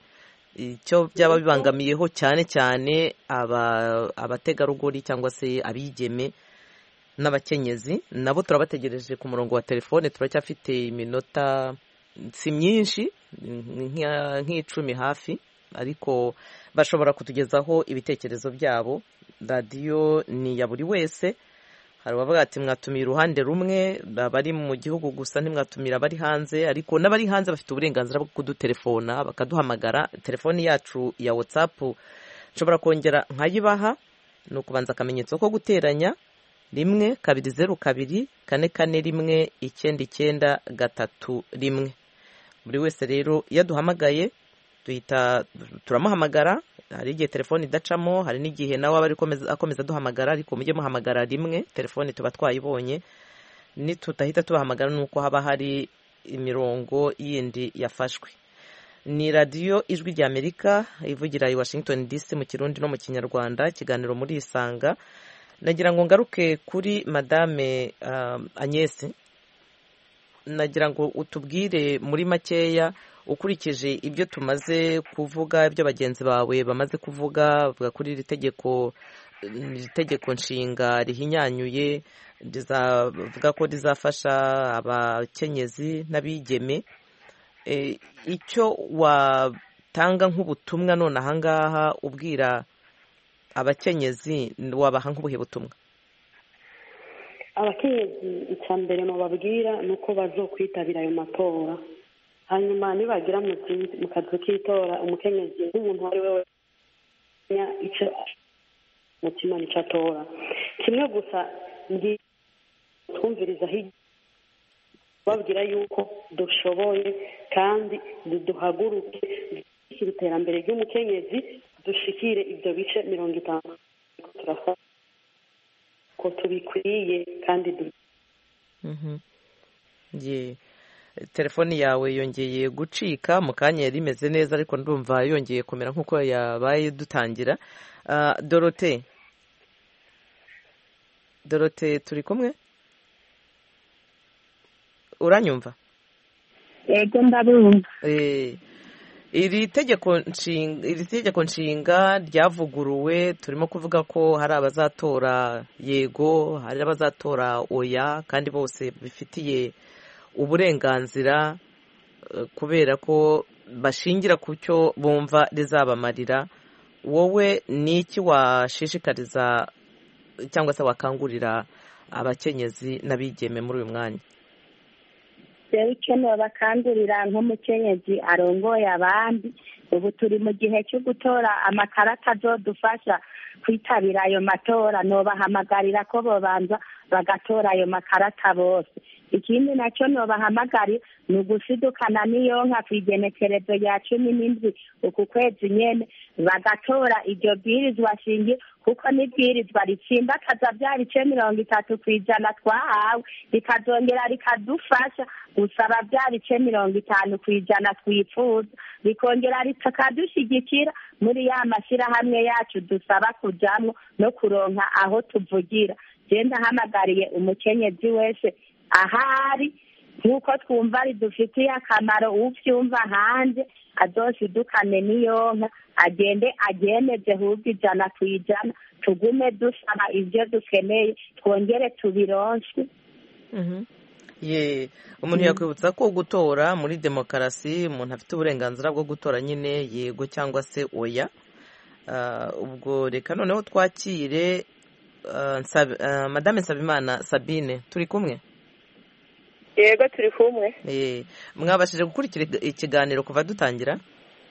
Speaker 1: icyo byaba bibangamiyeho cyane cyane abategarugori cyangwa se abigeme n'abakenyezi nabo turabategereje ku murongo wa telefone. turacyafite iminota si myinshi nk'icumi hafi, ariko bashobora kutugezaho ibitekerezo byabo. radiyo ni ya buri wese. hari abavuga ati mwatumira uruhande rumwe, abari mu gihugu gusa ntimwatumira abari hanze, ariko n'abari hanze bafite uburenganzira bwo kudutelefona bakaduhamagara. telefoni yacu ya WhatsApp nshobora kongera nkayibaha, ni ukubanza akamenyetso ko guteranya rimwe kabiri zeru kabiri kane kane rimwe icyenda icyenda gatatu rimwe. buri wese rero iyo aduhamagaye duhita turamuhamagara. hari igihe telefoni idacamo, hari n'igihe nawe aba ari akomeza duhamagara, ariko mujye muhamagara rimwe, telefoni tuba twayibonye. nitutahita tubahamagara nuko haba hari imirongo yindi yafashwe. ni radiyo ijwi rya Amerika ivugira i Washington D C mu Kirundi no mu Kinyarwanda, ikiganiro muri Isanga. nagira ngo ngaruke kuri Madame uh, Agnes, nagira ngo utubwire muri makeya ukurikije ibyo tumaze kuvuga, ibyo bagenzi bawe bamaze kuvuga, bavuga kuri iri tegeko iri tegeko nshinga rihinyanyuye rizavuga ko rizafasha abakenyezi n'abigeme. E, icyo watanga nk'ubutumwa none ahangaha ubwira abakenyezi wabaha nk'ubuhe butumwa?
Speaker 4: abakenyezi icya mbere mubabwira ni uko bazokwitabira ayo matora, hanyuma nibagira mu kazi k'itora umukenyezi nk'umuntu uwo ari we wese icyo umutima nicyo atora. kimwe gusa twumviriza hirya babwira yuko dushoboye kandi duhaguruke dushyikire iterambere ry'umukenyezi, dushikire ibyo bice mirongo itanu turasa ko tubikwiye kandi du
Speaker 1: ye telefoni yawe yongeye gucika mu kanya yari imeze neza, ariko ndumva yongeye kumera nk'uko yabaye dutangira. uh, Dorote Dorote turi kumwe, uranyumva?
Speaker 5: yego ndabumva.
Speaker 1: eh iri tegeko nshinga iri tegeko nshinga ryavuguruwe, turimo kuvuga ko hari abazatora yego, hari abazatora oya, kandi bose bifitiye uburenganzira kubera ko bashingira ku cyo bumva rizabamarira. wowe ni iki washishikariza cyangwa se wakangurira abakenyezi n'abigeme muri uyu mwanya?
Speaker 5: rero icyo bakangurira nk'umukenyezi arongoye abandi, ubu turi mu gihe cyo gutora amakarata azodufasha kwitabira ayo matora. nobahamagarira ko bobanza bagatora ayo makarata bose. ikindi nacyo nobahamagarira ni ugusidukana n'iyo nka ku igenekerezo rya cumi n'indwi uku kwezi nyene bagatora iryo bwirizwa shingiro, kuko n'ibwirizwa ritsimbataza bya bice mirongo itatu ku ijana twahawe, rikazongera rikadufasha gusaba bya bice mirongo itanu ku ijana twifuza, rikongera rikadushyigikira muri ya mashyirahamwe yacu dusaba kujyamo no kuronka aho tuvugira. genda hamagariye umukenyezi wese ahari, nk'uko twumva ridufitiye akamaro, uvyumva hanze azoshidukane n'iyonka agende ageneze hubwo ijana ku ijana, tugume dusaba ibyo dukeneye twongere tubironse.
Speaker 1: mhm ye umuntu yakwibutsa ko gutora muri demokarasi umuntu afite uburenganzira bwo gutora nyine yego cyangwa se oya. uh, ubwo reka noneho twakire uh, uh, Madame Nsabimana Sabine, turi kumwe?
Speaker 11: yego turi kumwe.
Speaker 1: eh mwabashije gukurikira ikiganiro kuva dutangira?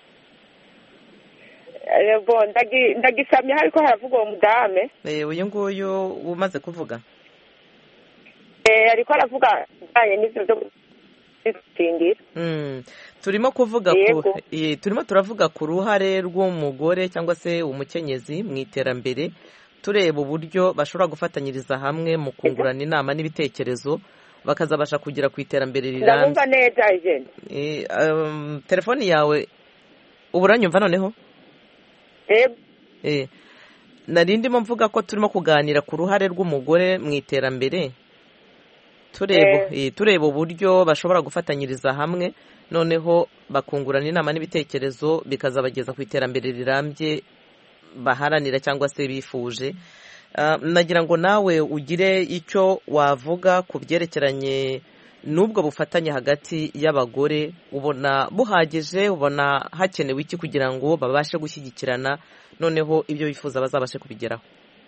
Speaker 11: Bo ndagisamye hariko haravuga uwo mudame.
Speaker 1: eh uyu nguyu umaze kuvuga?
Speaker 11: eh ariko aravuga banye n'ivyo byo gutingira.
Speaker 1: mm turimo kuvuga ku eh turimo turavuga ku ruhare rw'umugore cyangwa se umukenyezi mu iterambere, tureba uburyo bashobora gufatanyiriza hamwe mu kungurana inama n'ibitekerezo bakazabasha kugira ku iterambere rirambye.
Speaker 11: Ndumva neza agenda.
Speaker 1: Eh um, telefoni yawe uburanyumva noneho?
Speaker 11: Eh
Speaker 1: eh narindimo mvuga ko turimo kuganira ku ruhare rw'umugore mu iterambere. tureba uburyo bashobora gufatanyiriza hamwe noneho bakungurana inama n'ibitekerezo bikazabageza ku iterambere rirambye baharanira cyangwa se bifuje. Nagira ngo nawe ugire icyo wavuga ku byerekeranye n'ubwo bufatanye hagati y'abagore. Ubona buhagije, ubona hakenewe iki kugira ngo babashe gushyigikirana noneho ibyo bifuza bazabashe kubigeraho?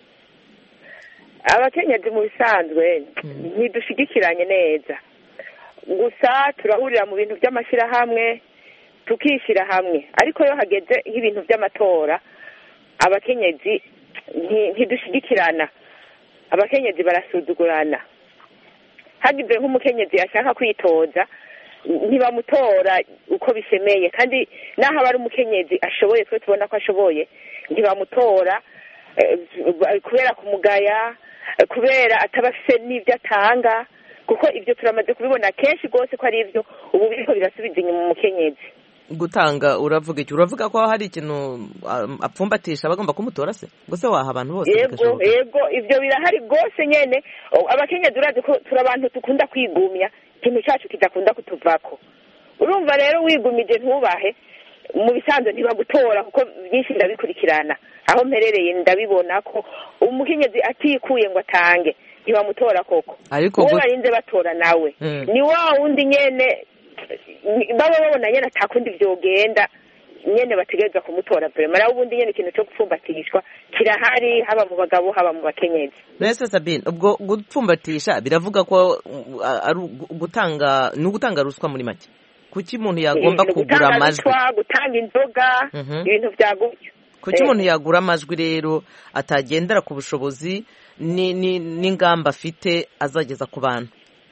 Speaker 11: abakenyezi mu bisanzwe ntidushigikiranye neza, gusa turahurira mu bintu by'amashyirahamwe tukishyira hamwe, ariko iyo hageze nk'ibintu by'amatora abakenyezi ntidushigikirana, abakenyezi barasuzugurana. hagize nk'umukenyezi yashaka kwitoza ntibamutora uko bishemeye, kandi naho aba ari umukenyezi ashoboye, twe tubona ko ashoboye, ntibamutora kubera kumugaya, kubera ataba afite n'ibyo atanga, kuko ibyo turamaze kubibona kenshi rwose ko ari ibyo ubu biriko birasubiza inyuma umukenyezi.
Speaker 1: Gutanga uravuga iki? Uravuga ko hari ikintu apfumbatisha bagomba kumutora se? Gusa waha abantu bose?
Speaker 11: Yego yego, ibyo birahari rwose nyene. Abakenyezi urazi ko turi abantu tukunda kwigumya, ikintu cyacu kidakunda kutuvako. Urumva rero wigumije ntubahe, mu bisanzwe ntibagutora, kuko byinshi ndabikurikirana aho mperereye ndabibona ko umukenyezi atikuye ngo atange ntibamutora koko.
Speaker 1: Ariko
Speaker 11: uwo barinze batora nawe hmm. ni wa wundi nyene baba babona nyene atakundi vyogenda nyene bategereza kumutora vrema. Naho ubundi nyene ikintu cyo gupfumbatishwa kirahari, haba mu bagabo haba mu bakenyezi.
Speaker 1: Nese Sabine, ubwo gupfumbatisha biravuga ko ari gutanga ni ugutanga ruswa muri make? Kuki umuntu yagomba kugura amajwi,
Speaker 11: gutanga inzoga, ibintu vyagutyo?
Speaker 1: Kuki umuntu yagura amajwi rero atagendera ku bushobozi n'ingamba afite azageza ku bantu?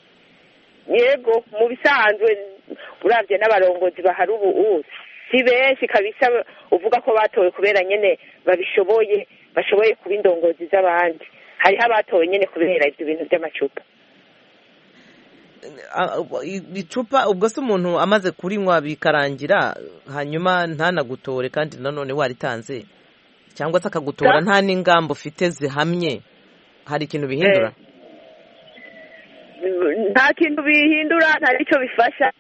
Speaker 11: Yego, mu bisanzwe uravye n'abarongozi bahari ubu si benshi kabisa uvuga ko batowe kubera nyene babishoboye, bashoboye kuba indongozi z'abandi. Hariho abatowe nyene kubera ivyo bintu by'amacupa.
Speaker 1: Icupa ubwo se umuntu amaze kurinywa bikarangira hanyuma ntanagutore kandi nanone waritanze, cyangwa se akagutora nta n'ingamba ufite zihamye, hari ikintu bihindura?
Speaker 11: Nta kintu bihindura, nta nicyo bifasha.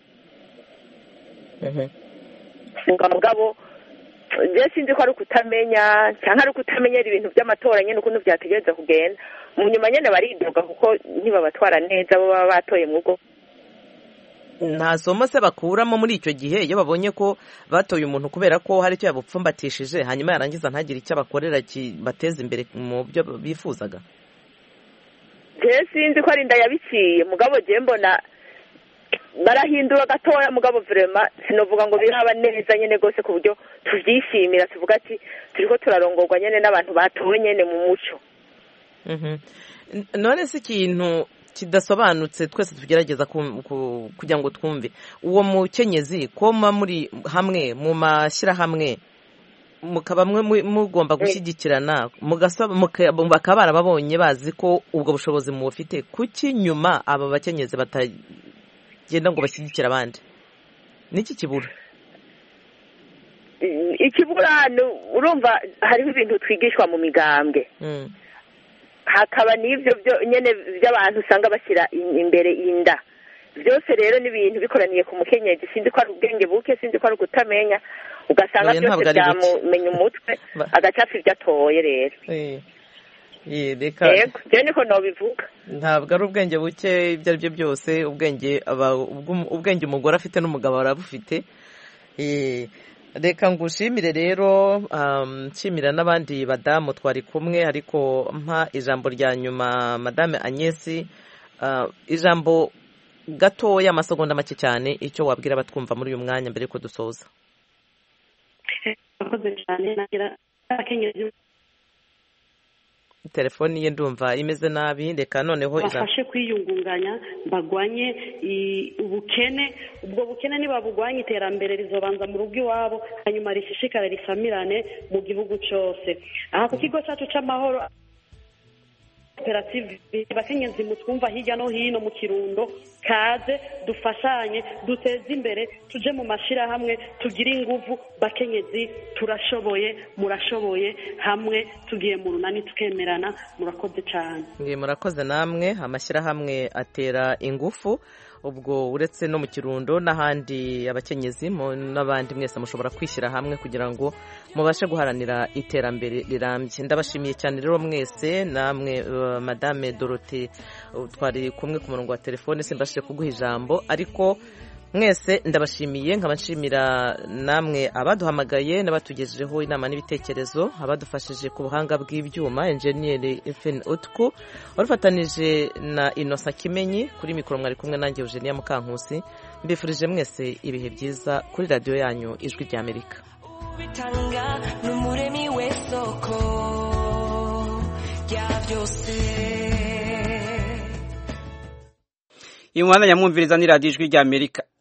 Speaker 11: Mugabo je sinzi ko ari ukutamenya cyangwa ari ukutamenyera ibintu by'amatora nyene ukuntu byategereza kugenda. Mu nyuma nyene baridoga kuko ntibabatwara neza abo baba batoye mwugo.
Speaker 1: Nta somo se bakuramo muri icyo gihe iyo babonye ko batoye umuntu kubera ko hari icyo yabupfumbatishije hanyuma yarangiza ntagire icyo abakorera kibateza imbere mu byo bifuzaga?
Speaker 11: Je sinzi ko ari ndayabiciye, mugabo je mbona barahindura gatoya, mugabo vrema sinovuga ngo biraba neza nyene gose ku buryo tuvyishimira tuvuga ati turiko turarongorwa nyene n'abantu batowe nyene mu muco.
Speaker 1: Mhm. None se ikintu kidasobanutse twese tugerageza kugira ngo twumve, uwo mukenyezi koma muri hamwe mu mashyira hamwe mukaba mwe mugomba gushyigikirana bakaba barababonye bazi ko ubwo bushobozi mu bufite, kuki nyuma aba bakenyezi batagenda ngo bashyigikire abandi? Niki kibura?
Speaker 11: Ikibura urumva hariho ibintu twigishwa mu migambwe, hakaba n'ibyo nyene by'abantu usanga bashyira imbere inda. Byose rero n'ibintu bikoraniye ku mukenyezi, sinzi ko ari ubwenge buke, sinzi ko ari ukutamenya, ugasanga byose byamumenya umutwe agacafa ibyo atoye rero. Yego, je niko nobivuga.
Speaker 1: Ntabwo ari ubwenge buke ibyo ari byo byose, ubwenge ubwenge umugore afite n'umugabo arabufite. Reka ngushimire rero, nshimira n'abandi badamu twari kumwe, ariko mpa ijambo rya nyuma Madame Agnes, ijambo gatoya amasegonda make cyane, icyo wabwira abatwumva muri uyu mwanya mbere yuko dusoza. Telefoni ye ndumva imeze nabi, reka noneho
Speaker 4: bafashe kwiyungunganya bagwanye ubukene. Ubwo bukene nibabugwanye iterambere rizobanza mu rugo iwabo, hanyuma rishishikare risamirane mu gihugu cyose. Aha ku kigo cyacu cy'amahoro koperative abakenyezi mutwumva hirya no hino mu Kirundo kaze dufashanye duteze imbere tuje mu mashirahamwe tugire inguvu bakenyezi turashoboye murashoboye hamwe tugiye mu runani tukemerana murakoze cyane
Speaker 1: ngiye murakoze namwe amashyirahamwe atera ingufu ubwo uretse no mu Kirundo n'ahandi abakenyezi n'abandi mwese mushobora kwishyira hamwe kugira ngo mubashe guharanira iterambere rirambye ndabashimiye cyane rero mwese namwe uh, madame Dorothée twari kumwe ku murongo wa telefone simbashije kuguha ijambo ariko mwese ndabashimiye nkaba nshimira namwe abaduhamagaye n'abatugejejeho inama n'ibitekerezo abadufashije ku buhanga bw'ibyuma engineer Efen Utku warufatanije na Innocent Kimenyi kuri mikoro mwari kumwe nanjye Eugenia Mukankusi mbifurije mwese ibihe byiza kuri radio yanyu ijwi rya Amerika bitanga n'umuremi w'isoko rya byose
Speaker 12: Imwana nyamwumviriza ni radio ijwi rya Amerika